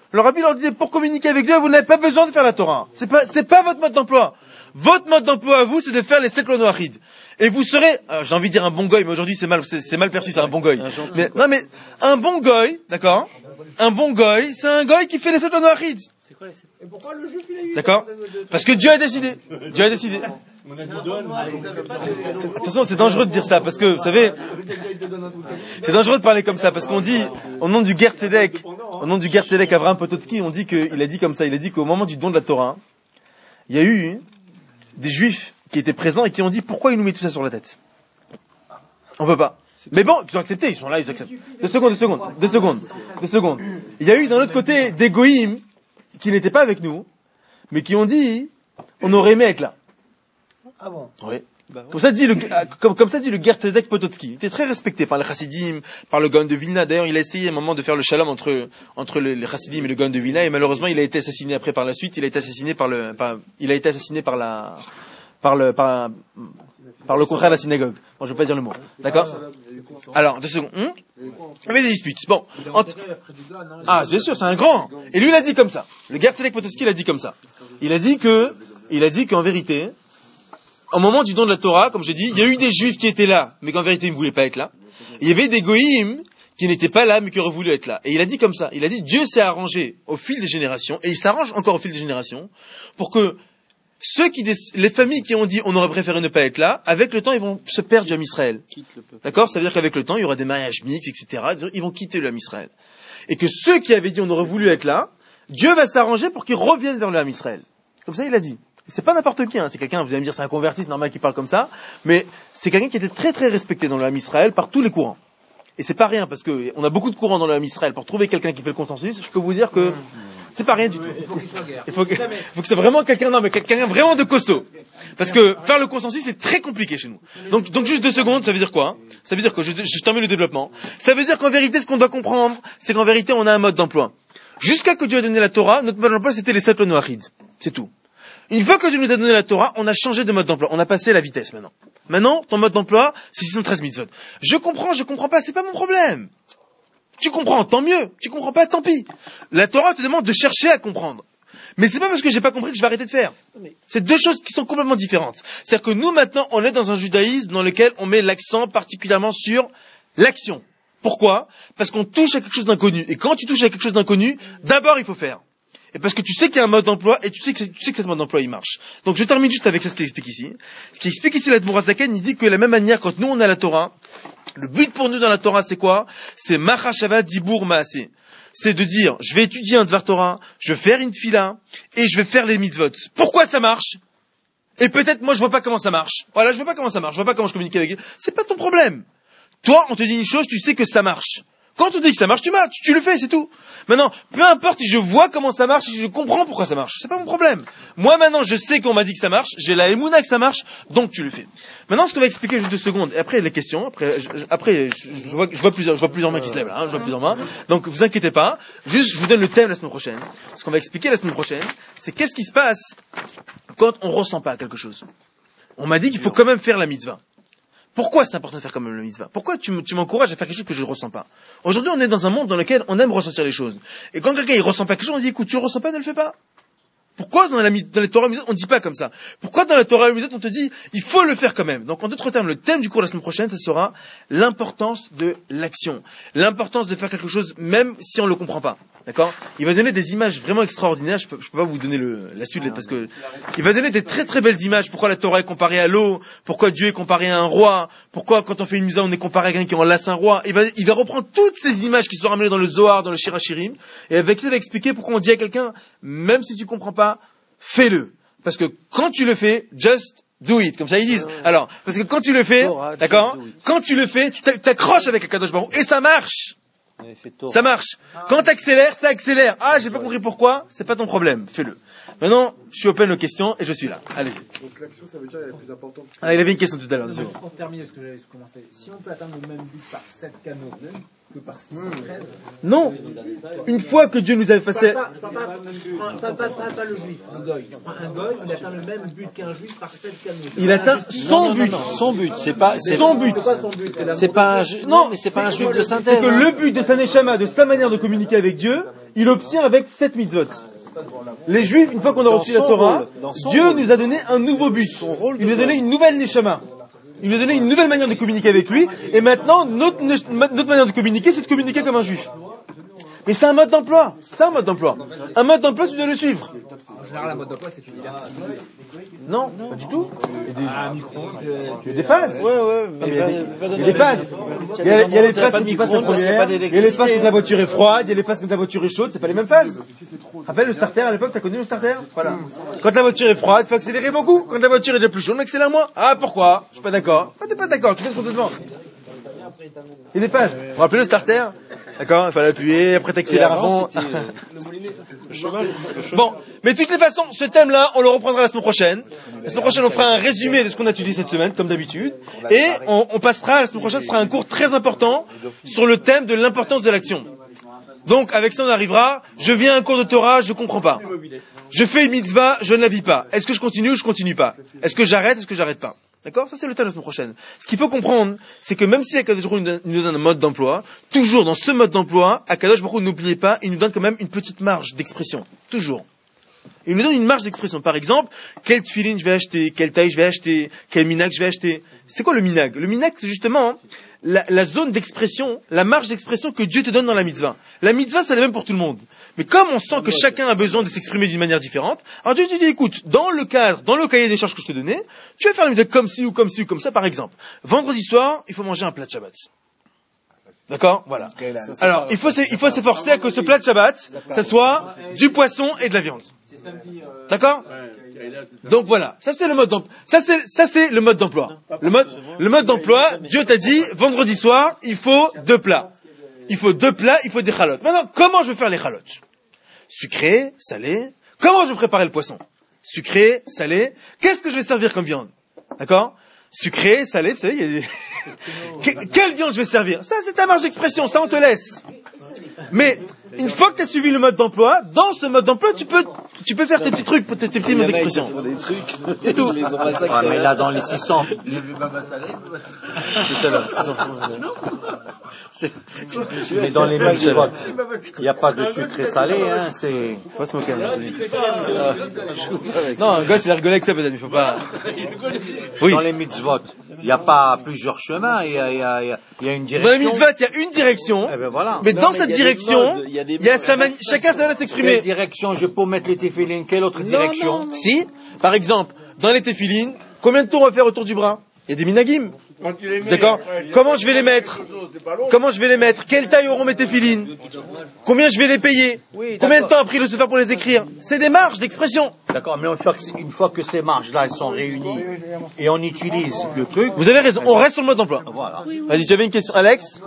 Le rabbi leur disait, pour communiquer avec Dieu, vous n'avez pas besoin de faire la Torah. C'est pas, c'est pas votre mode d'emploi. Votre mode d'emploi à vous, c'est de faire les sept lois noachides. Et vous serez, alors, j'ai envie de dire un bon goy, mais aujourd'hui c'est mal, c'est, c'est mal perçu, c'est un bon goy. Mais, non mais, un bon goy, d'accord? Un bon goy, c'est un goy qui fait les sept lois noachides. C'est quoi les sept? Et pourquoi le juif il a eu D'accord? Parce que Dieu a décidé. Dieu a décidé. Attention, c'est dangereux de dire ça, parce que, vous savez, c'est dangereux de parler comme ça, parce qu'on dit, au nom du Ger Tzedek, au nom du Ger Tzedek Abraham Potocki, on dit qu'il a dit comme ça, il a dit qu'au moment du don de la Torah, il y a eu des juifs qui étaient présents et qui ont dit, pourquoi il nous met tout ça sur la tête? On peut pas. Mais bon, ils ont accepté, ils sont là, ils acceptent. Deux secondes, deux secondes, deux secondes, deux secondes. Il y a eu d'un autre côté des goïms qui n'étaient pas avec nous, mais qui ont dit, on aurait aimé être là. Ah bon? Oui. Comme ça dit le, comme, comme ça dit le Ger Tzedek Potocki. Il était très respecté par les Chassidim, par le Gaon de Vilna. D'ailleurs, il a essayé à un moment de faire le shalom entre, entre les, les Chassidim et le Gaon de Vilna, et malheureusement, il a été assassiné après par la suite. Il a été assassiné par le, par, il a été assassiné par la, par le, par, par le contraire de la synagogue. Bon, je vais pas dire le mot. D'accord? Alors, deux secondes. Hum il y avait des disputes. Bon. Entre... Ah, bien sûr, c'est un grand. Et lui, il a dit comme ça. Le Ger Tzedek Potocki, il a dit comme ça. Il a dit que, il a dit qu'en vérité, au moment du don de la Torah, comme je dis, il y a eu des juifs qui étaient là, mais qu'en vérité ils ne voulaient pas être là. Il y avait des goïms qui n'étaient pas là, mais qui auraient voulu être là. Et il a dit comme ça, il a dit, Dieu s'est arrangé au fil des générations, et il s'arrange encore au fil des générations, pour que ceux qui, les familles qui ont dit on aurait préféré ne pas être là, avec le temps ils vont se perdre du Ham Israël. D'accord? Ça veut dire qu'avec le temps il y aura des mariages mixtes, et cetera. Ils vont quitter le Ham Israël. Et que ceux qui avaient dit on aurait voulu être là, Dieu va s'arranger pour qu'ils reviennent vers le Ham Israël. Comme ça il a dit. C'est pas n'importe qui, hein. C'est quelqu'un, vous allez me dire, c'est un converti, c'est normal qu'il parle comme ça, mais c'est quelqu'un qui était très très respecté dans le Ham Israël par tous les courants. Et c'est pas rien, parce que on a beaucoup de courants dans le Ham Israël. Pour trouver quelqu'un qui fait le consensus, je peux vous dire que c'est pas rien du tout. Il faut qu'il soit guerre. Il faut que, faut que c'est vraiment quelqu'un, non, mais quelqu'un vraiment de costaud. Parce que faire le consensus, c'est très compliqué chez nous. Donc, donc juste deux secondes, ça veut dire quoi, hein? Ça veut dire que je, je termine le développement. Ça veut dire qu'en vérité, ce qu'on doit comprendre, c'est qu'en vérité, on a un mode d'emploi. Jusqu'à que Dieu a donné la Torah, notre mode d'emploi, c'était les sept lois noachides. C'est tout. Une fois que Dieu nous a donné la Torah, on a changé de mode d'emploi. On a passé la vitesse maintenant. Maintenant, ton mode d'emploi, c'est six cent treize mitzvot. Je comprends, je comprends pas, c'est pas mon problème. Tu comprends, tant mieux. Tu comprends pas, tant pis. La Torah te demande de chercher à comprendre. Mais c'est pas parce que j'ai pas compris que je vais arrêter de faire. C'est deux choses qui sont complètement différentes. C'est-à-dire que nous, maintenant, on est dans un judaïsme dans lequel on met l'accent particulièrement sur l'action. Pourquoi? Parce qu'on touche à quelque chose d'inconnu. Et quand tu touches à quelque chose d'inconnu, d'abord il faut faire. Et parce que tu sais qu'il y a un mode d'emploi, et tu sais que, tu sais que ce mode d'emploi, il marche. Donc je termine juste avec ce qu'il explique ici. Ce qu'il explique ici, l'Admour HaZaken, il dit que de la même manière, quand nous on a la Torah, le but pour nous dans la Torah, c'est quoi? C'est Machashava Dibur Maaseh. C'est de dire, je vais étudier un Dvar Torah, je vais faire une Tfila, et je vais faire les mitzvot. Pourquoi ça marche? Et peut-être, moi, je vois pas comment ça marche. Voilà, je vois pas comment ça marche, je vois pas comment je communique avec eux. C'est pas ton problème. Toi, on te dit une chose, tu sais que ça marche. Quand on te dit que ça marche, tu marches, tu le fais, c'est tout. Maintenant, peu importe si je vois comment ça marche, si je comprends pourquoi ça marche, c'est pas mon problème. Moi maintenant, je sais qu'on m'a dit que ça marche, j'ai la émouna que ça marche, donc tu le fais. Maintenant, ce qu'on va expliquer juste deux secondes, et après les questions, après, je, après, je, je vois, je vois plusieurs, je vois plusieurs mains qui se lèvent là, hein, je vois plusieurs mains. Donc, vous inquiétez pas. Juste, je vous donne le thème la semaine prochaine. Ce qu'on va expliquer la semaine prochaine, c'est qu'est-ce qui se passe quand on ressent pas quelque chose. On m'a dit qu'il faut quand même faire la mitzvah. Pourquoi c'est important de faire comme le mitzvah? Pourquoi tu m'encourages à faire quelque chose que je ne ressens pas? Aujourd'hui, on est dans un monde dans lequel on aime ressentir les choses. Et quand quelqu'un ne ressent pas quelque chose, on dit, écoute, tu ne le ressens pas, ne le fais pas. Pourquoi dans la, dans la Torah on ne dit pas comme ça? Pourquoi dans la Torah on te dit, il faut le faire quand même? Donc, en d'autres termes, le thème du cours de la semaine prochaine, ce sera l'importance de l'action. L'importance de faire quelque chose, même si on ne le comprend pas. D'accord? Il va donner des images vraiment extraordinaires. Je peux, je peux pas vous donner le, la suite, parce que, il va donner des très très belles images. Pourquoi la Torah est comparée à l'eau? Pourquoi Dieu est comparé à un roi? Pourquoi quand on fait une mise on est comparé à quelqu'un qui enlace un roi? Il va, il va reprendre toutes ces images qui sont ramenées dans le Zohar, dans le Shirachirim, et avec ça, il va expliquer pourquoi on dit à quelqu'un, même si tu comprends pas, fais-le. Parce que quand tu le fais, just do it. Comme ça, ils disent. Alors, parce que quand tu le fais, d'accord? Quand tu le fais, tu t'accroches avec un Kadosh Baruch Hu, et ça marche. Ça marche. Quand t'accélères, ça accélère. Ah, j'ai pas compris pourquoi. C'est pas ton problème. Fais-le. Maintenant, je suis open aux questions et je suis là. Allez-y. Donc l'action, ça veut dire qu'elle est plus importante. Ah, il avait une question tout à l'heure. Non, pour terminer, ce que j'avais commencé. Si on peut atteindre le même but par sept canaux que par six cent treize. Non. Une fois que Dieu nous avait passé. Je parle pas, pas, pas, pas, pas le juif, le goy. Un goy, il atteint le même but qu'un juif par sept canaux. Il atteint son but. Son but, c'est pas, c'est son but. C'est quoi son but? C'est pas un, ju- non, mais c'est pas un juif de synthèse. C'est que le but de sa neshama, de sa manière de communiquer avec Dieu, il obtient avec sept mitzvot. Les Juifs, une fois qu'on a reçu la Torah, Dieu nous a donné un nouveau but. Il nous a donné une nouvelle neshama. Il nous a donné une nouvelle manière de communiquer avec lui. Et maintenant, notre, notre manière de communiquer, c'est de communiquer comme un Juif. Mais c'est un mode d'emploi. C'est un mode d'emploi. Un mode d'emploi, tu dois le suivre. En général, un mode d'emploi, c'est une Non, pas du tout. Il y a un micro. des, des phases. Ouais, ouais, mais Il y a des, va- va il y donner a des phases. Il y a, il y a les phases pas quand de tu passes la micro-ondes parce qu'il y a première, pas il y a les phases d'électricité. quand ta voiture est froide, il y a les phases quand ta voiture est chaude, c'est pas les mêmes phases. Rappelle le starter à l'époque, t'as connu le starter? Voilà. Quand la voiture est froide, faut accélérer beaucoup. Quand la voiture est déjà plus chaude, on accélère moins. Ah, pourquoi? Je suis pas d'accord. Ah, t'es pas d'accord, tu fais ce qu'on te demande. Il y a des phases. Vous vous rappelez le starter? D'accord? Il fallait appuyer, après t'accélères à fond. Le cheval. le cheval. Bon, mais de toutes les façons, ce thème-là, on le reprendra la semaine prochaine. La semaine prochaine, on fera un résumé de ce qu'on a étudié cette semaine, comme d'habitude. Et on, on passera, la semaine prochaine, ce sera un cours très important sur le thème de l'importance de l'action. Donc, avec ça, on arrivera. Je viens à un cours de Torah, je comprends pas. Je fais une mitzvah, je ne la vis pas. Est-ce que je continue ou je continue pas? Est-ce que j'arrête, est-ce que j'arrête pas? D'accord? Ça, c'est le thème de la semaine prochaine. Ce qu'il faut comprendre, c'est que même si Akadosh Baruch Hu nous donne un mode d'emploi, toujours dans ce mode d'emploi, Akadosh Baruch Hu, n'oubliez pas, il nous donne quand même une petite marge d'expression. Toujours. Il nous donne une marge d'expression. Par exemple, quel tefillin je vais acheter, quelle taille je vais acheter, quel minag je vais acheter. C'est quoi le minag? Le minag, c'est justement la, la zone d'expression, la marge d'expression que Dieu te donne dans la mitzvah. La mitzvah, c'est la même pour tout le monde. Mais comme on sent que chacun a besoin de s'exprimer d'une manière différente, alors Dieu te dit, écoute, dans le cadre, dans le cahier des charges que je te donnais, tu vas faire la mitzvah comme ci ou comme ci ou comme ça, par exemple. Vendredi soir, il faut manger un plat de Shabbat. D'accord? Voilà. Alors, il faut, s'e- il faut s'efforcer à que ce plat de Shabbat, ça soit du poisson et de la viande. D'accord? Donc voilà. Ça c'est le mode d'emploi. Ça c'est, ça c'est le mode d'emploi. Le mode, le mode d'emploi, Dieu t'a dit, vendredi soir, il faut deux plats. Il faut deux plats, il faut des chalotes. Maintenant, comment je vais faire les chalotes? Sucré, salé. Comment je vais préparer le poisson? Sucré, salé. Qu'est-ce que je vais servir comme viande? D'accord? Sucré, salé, vous savez, il y a des... Que- Quelle viande je vais servir? Ça, c'est ta marge d'expression, ça on te laisse. Mais, une fois que tu as suivi le mode d'emploi, dans ce mode d'emploi, tu peux, tu peux faire tes petits trucs, tes, tes petits modes d'expression. Des trucs. C'est tout. Ils les ont Ah, massacrés. mais là, dans les six cents, C'est chaleur. mais dans les mitzvot, il n'y a pas de sucré salé, hein, c'est... Faut se moquer. hein, Non, un gosse, il a rigolé avec ça peut-être, il faut pas. Oui. Dans les mitzvot, il n'y a pas plusieurs chemins, il y a, il y a, il y a- il y a une Dans direction. les mitzvot, il y a une direction. Eh ben voilà. Mais Non, dans mais cette il y a des direction, modes, il y a des il y a modes. sa mani- chacun sa manière de Quelle s'exprimer. direction je peux mettre les téfilines? Quelle autre direction? Si, par exemple, dans les téfilines, combien de tours on va faire autour du bras? Il y a des minagim. D'accord? Comment je vais les mettre? Comment je vais les mettre? Quelle taille auront mes téfilines? Combien je vais les payer? Oui, Combien de d'accord. temps a pris le se faire pour les écrire? C'est des marges d'expression. D'accord, mais une fois que, une fois que ces marges-là elles sont réunies et on utilise le truc, Vous avez raison, on reste sur le mode d'emploi. voilà. Vas-y, tu avais une question, Alex?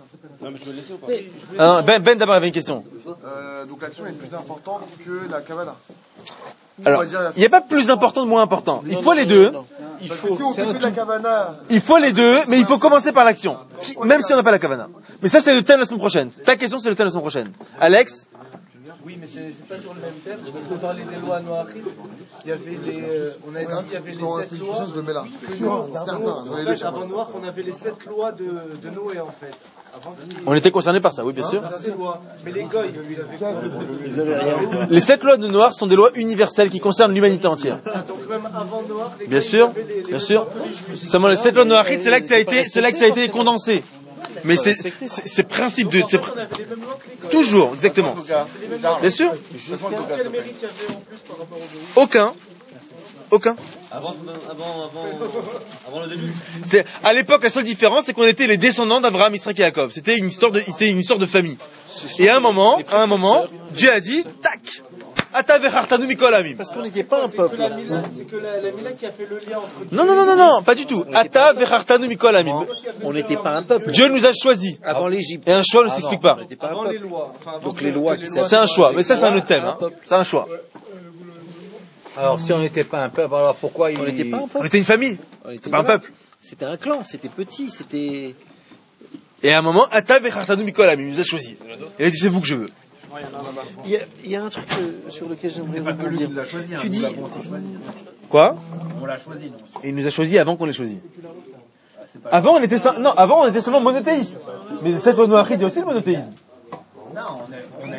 Ah non, Ben, Ben d'abord avait une question. Euh, donc l'action est plus importante que la kavana. Alors, il n'y a pas plus important de moins important. Il faut les deux. Il faut. Si on fait que de la kavana, Il faut les deux, mais il faut commencer par l'action. Qui- Même si on n'a pas la kavana. Mais ça, c'est le thème de la semaine prochaine. Ta question, c'est le thème de la semaine prochaine. Alex? Oui, mais c'est c'est pas sur le même thème, parce qu'on parlait des lois noachid. Il y avait les, euh, on a dit, il y avait les dans la sept lois. je le mets là. Non, Certain, avant, j'en en ai fait, deux, avant Noach, on avait les sept lois de, de Noé, en fait. Avant qu'il- On était concernés par ça, oui, bien sûr. Ces lois. Mais les goy, il avait quoi? Les sept lois de Noir sont des lois universelles qui concernent l'humanité entière. Donc même avant Noach, les Bien goy, sûr, il y avait les- les bien lois sûr. catholiques. Seulement les sept lois de Noachid, c'est là que ça a été, c'est là que ça a été condensé. Mais c'est, c'est, c'est principe de, c'est, On avait les mêmes lois que les goy. toujours, exactement. Bien sûr. Quel mérite il y avait en plus par rapport aux goy? Aucun. Aucun. Avant, avant, avant, avant le début. C'est, à l'époque, la seule différence, c'est qu'on était les descendants d'Abraham, Israël et Jacob. C'était une histoire de, c'était une histoire de famille. Et à un moment, à un moment, Dieu a dit, tac, Ata vechartanu mikol amim. Parce qu'on n'était pas un peuple. La Mila, c'est que la, la Mila qui a fait le lien entre Dieu Non, non, non, non, non, pas du tout. Ata vechartanu mikol amim. On n'était pas un peuple. Dieu nous a choisis. Avant l'Égypte. Et un choix ne s'explique pas. On n'était pas un avant les peuple. lois. Enfin, avant Donc que- les lois que qui lois C'est un soient- choix, mais ça c'est un autre thème. Hein. C'est un choix. Alors si on n'était pas un peuple, alors pourquoi il... On n'était pas un On peuple. était une famille. On était C'est pas un voilà. peuple. C'était un clan, c'était petit, c'était. Et à un moment, Ata vechartanu mikol amim. Il nous a choisis. Il a dit, c'est vous que je veux. Il y a, il y a un truc euh, sur lequel j'aimerais rebondir. Tu dis. Quoi? on l'a choisi, non? Et il nous a choisis avant qu'on les choisisse. Avant, on était, sem- non, avant, on était seulement monothéistes. Mais cette loi noachide, il y a aussi le monothéisme. Non, on a, on a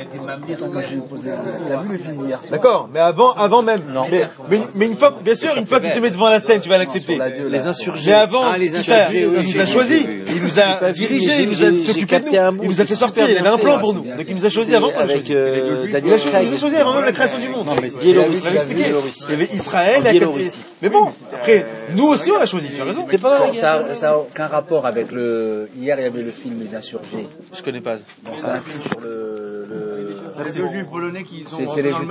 Il m'a amené tant que j'ai posé. T'as vu le film hier soir? D'accord, mais avant, avant même. Mais, mais, mais une fois, bien sûr, une fois qu'il te met devant la scène, tu vas l'accepter. Les insurgés. Mais avant, Ah, les il, t'a- insurgés, il oui, nous a j'ai- choisi, j'ai- il nous j'ai a pas vu, dirigé, mais il nous j'ai- a j'ai s'occupé de capté un nous, bout, il nous a c'est fait sortir, super il avait un bien plan fait. pour nous. Donc il nous a choisi C'est avant qu'on le avec, choisisse. euh, Il Daniel a choisi, il nous a Craig. choisi avant même la création du monde. Non, mais On Biélorussie. l'avait expliqué. Biélorussie. Il y avait Israël, En il y a- Biélorussie. mais bon, après, nous aussi on l'a choisi, tu as raison. C'était pas Ça ça a aucun rapport avec le. Hier, il y avait le film Les Insurgés. Je connais pas. Donc, c'est un film sur le. le... C'est les juifs polonais qui sont C'est c'est les dans le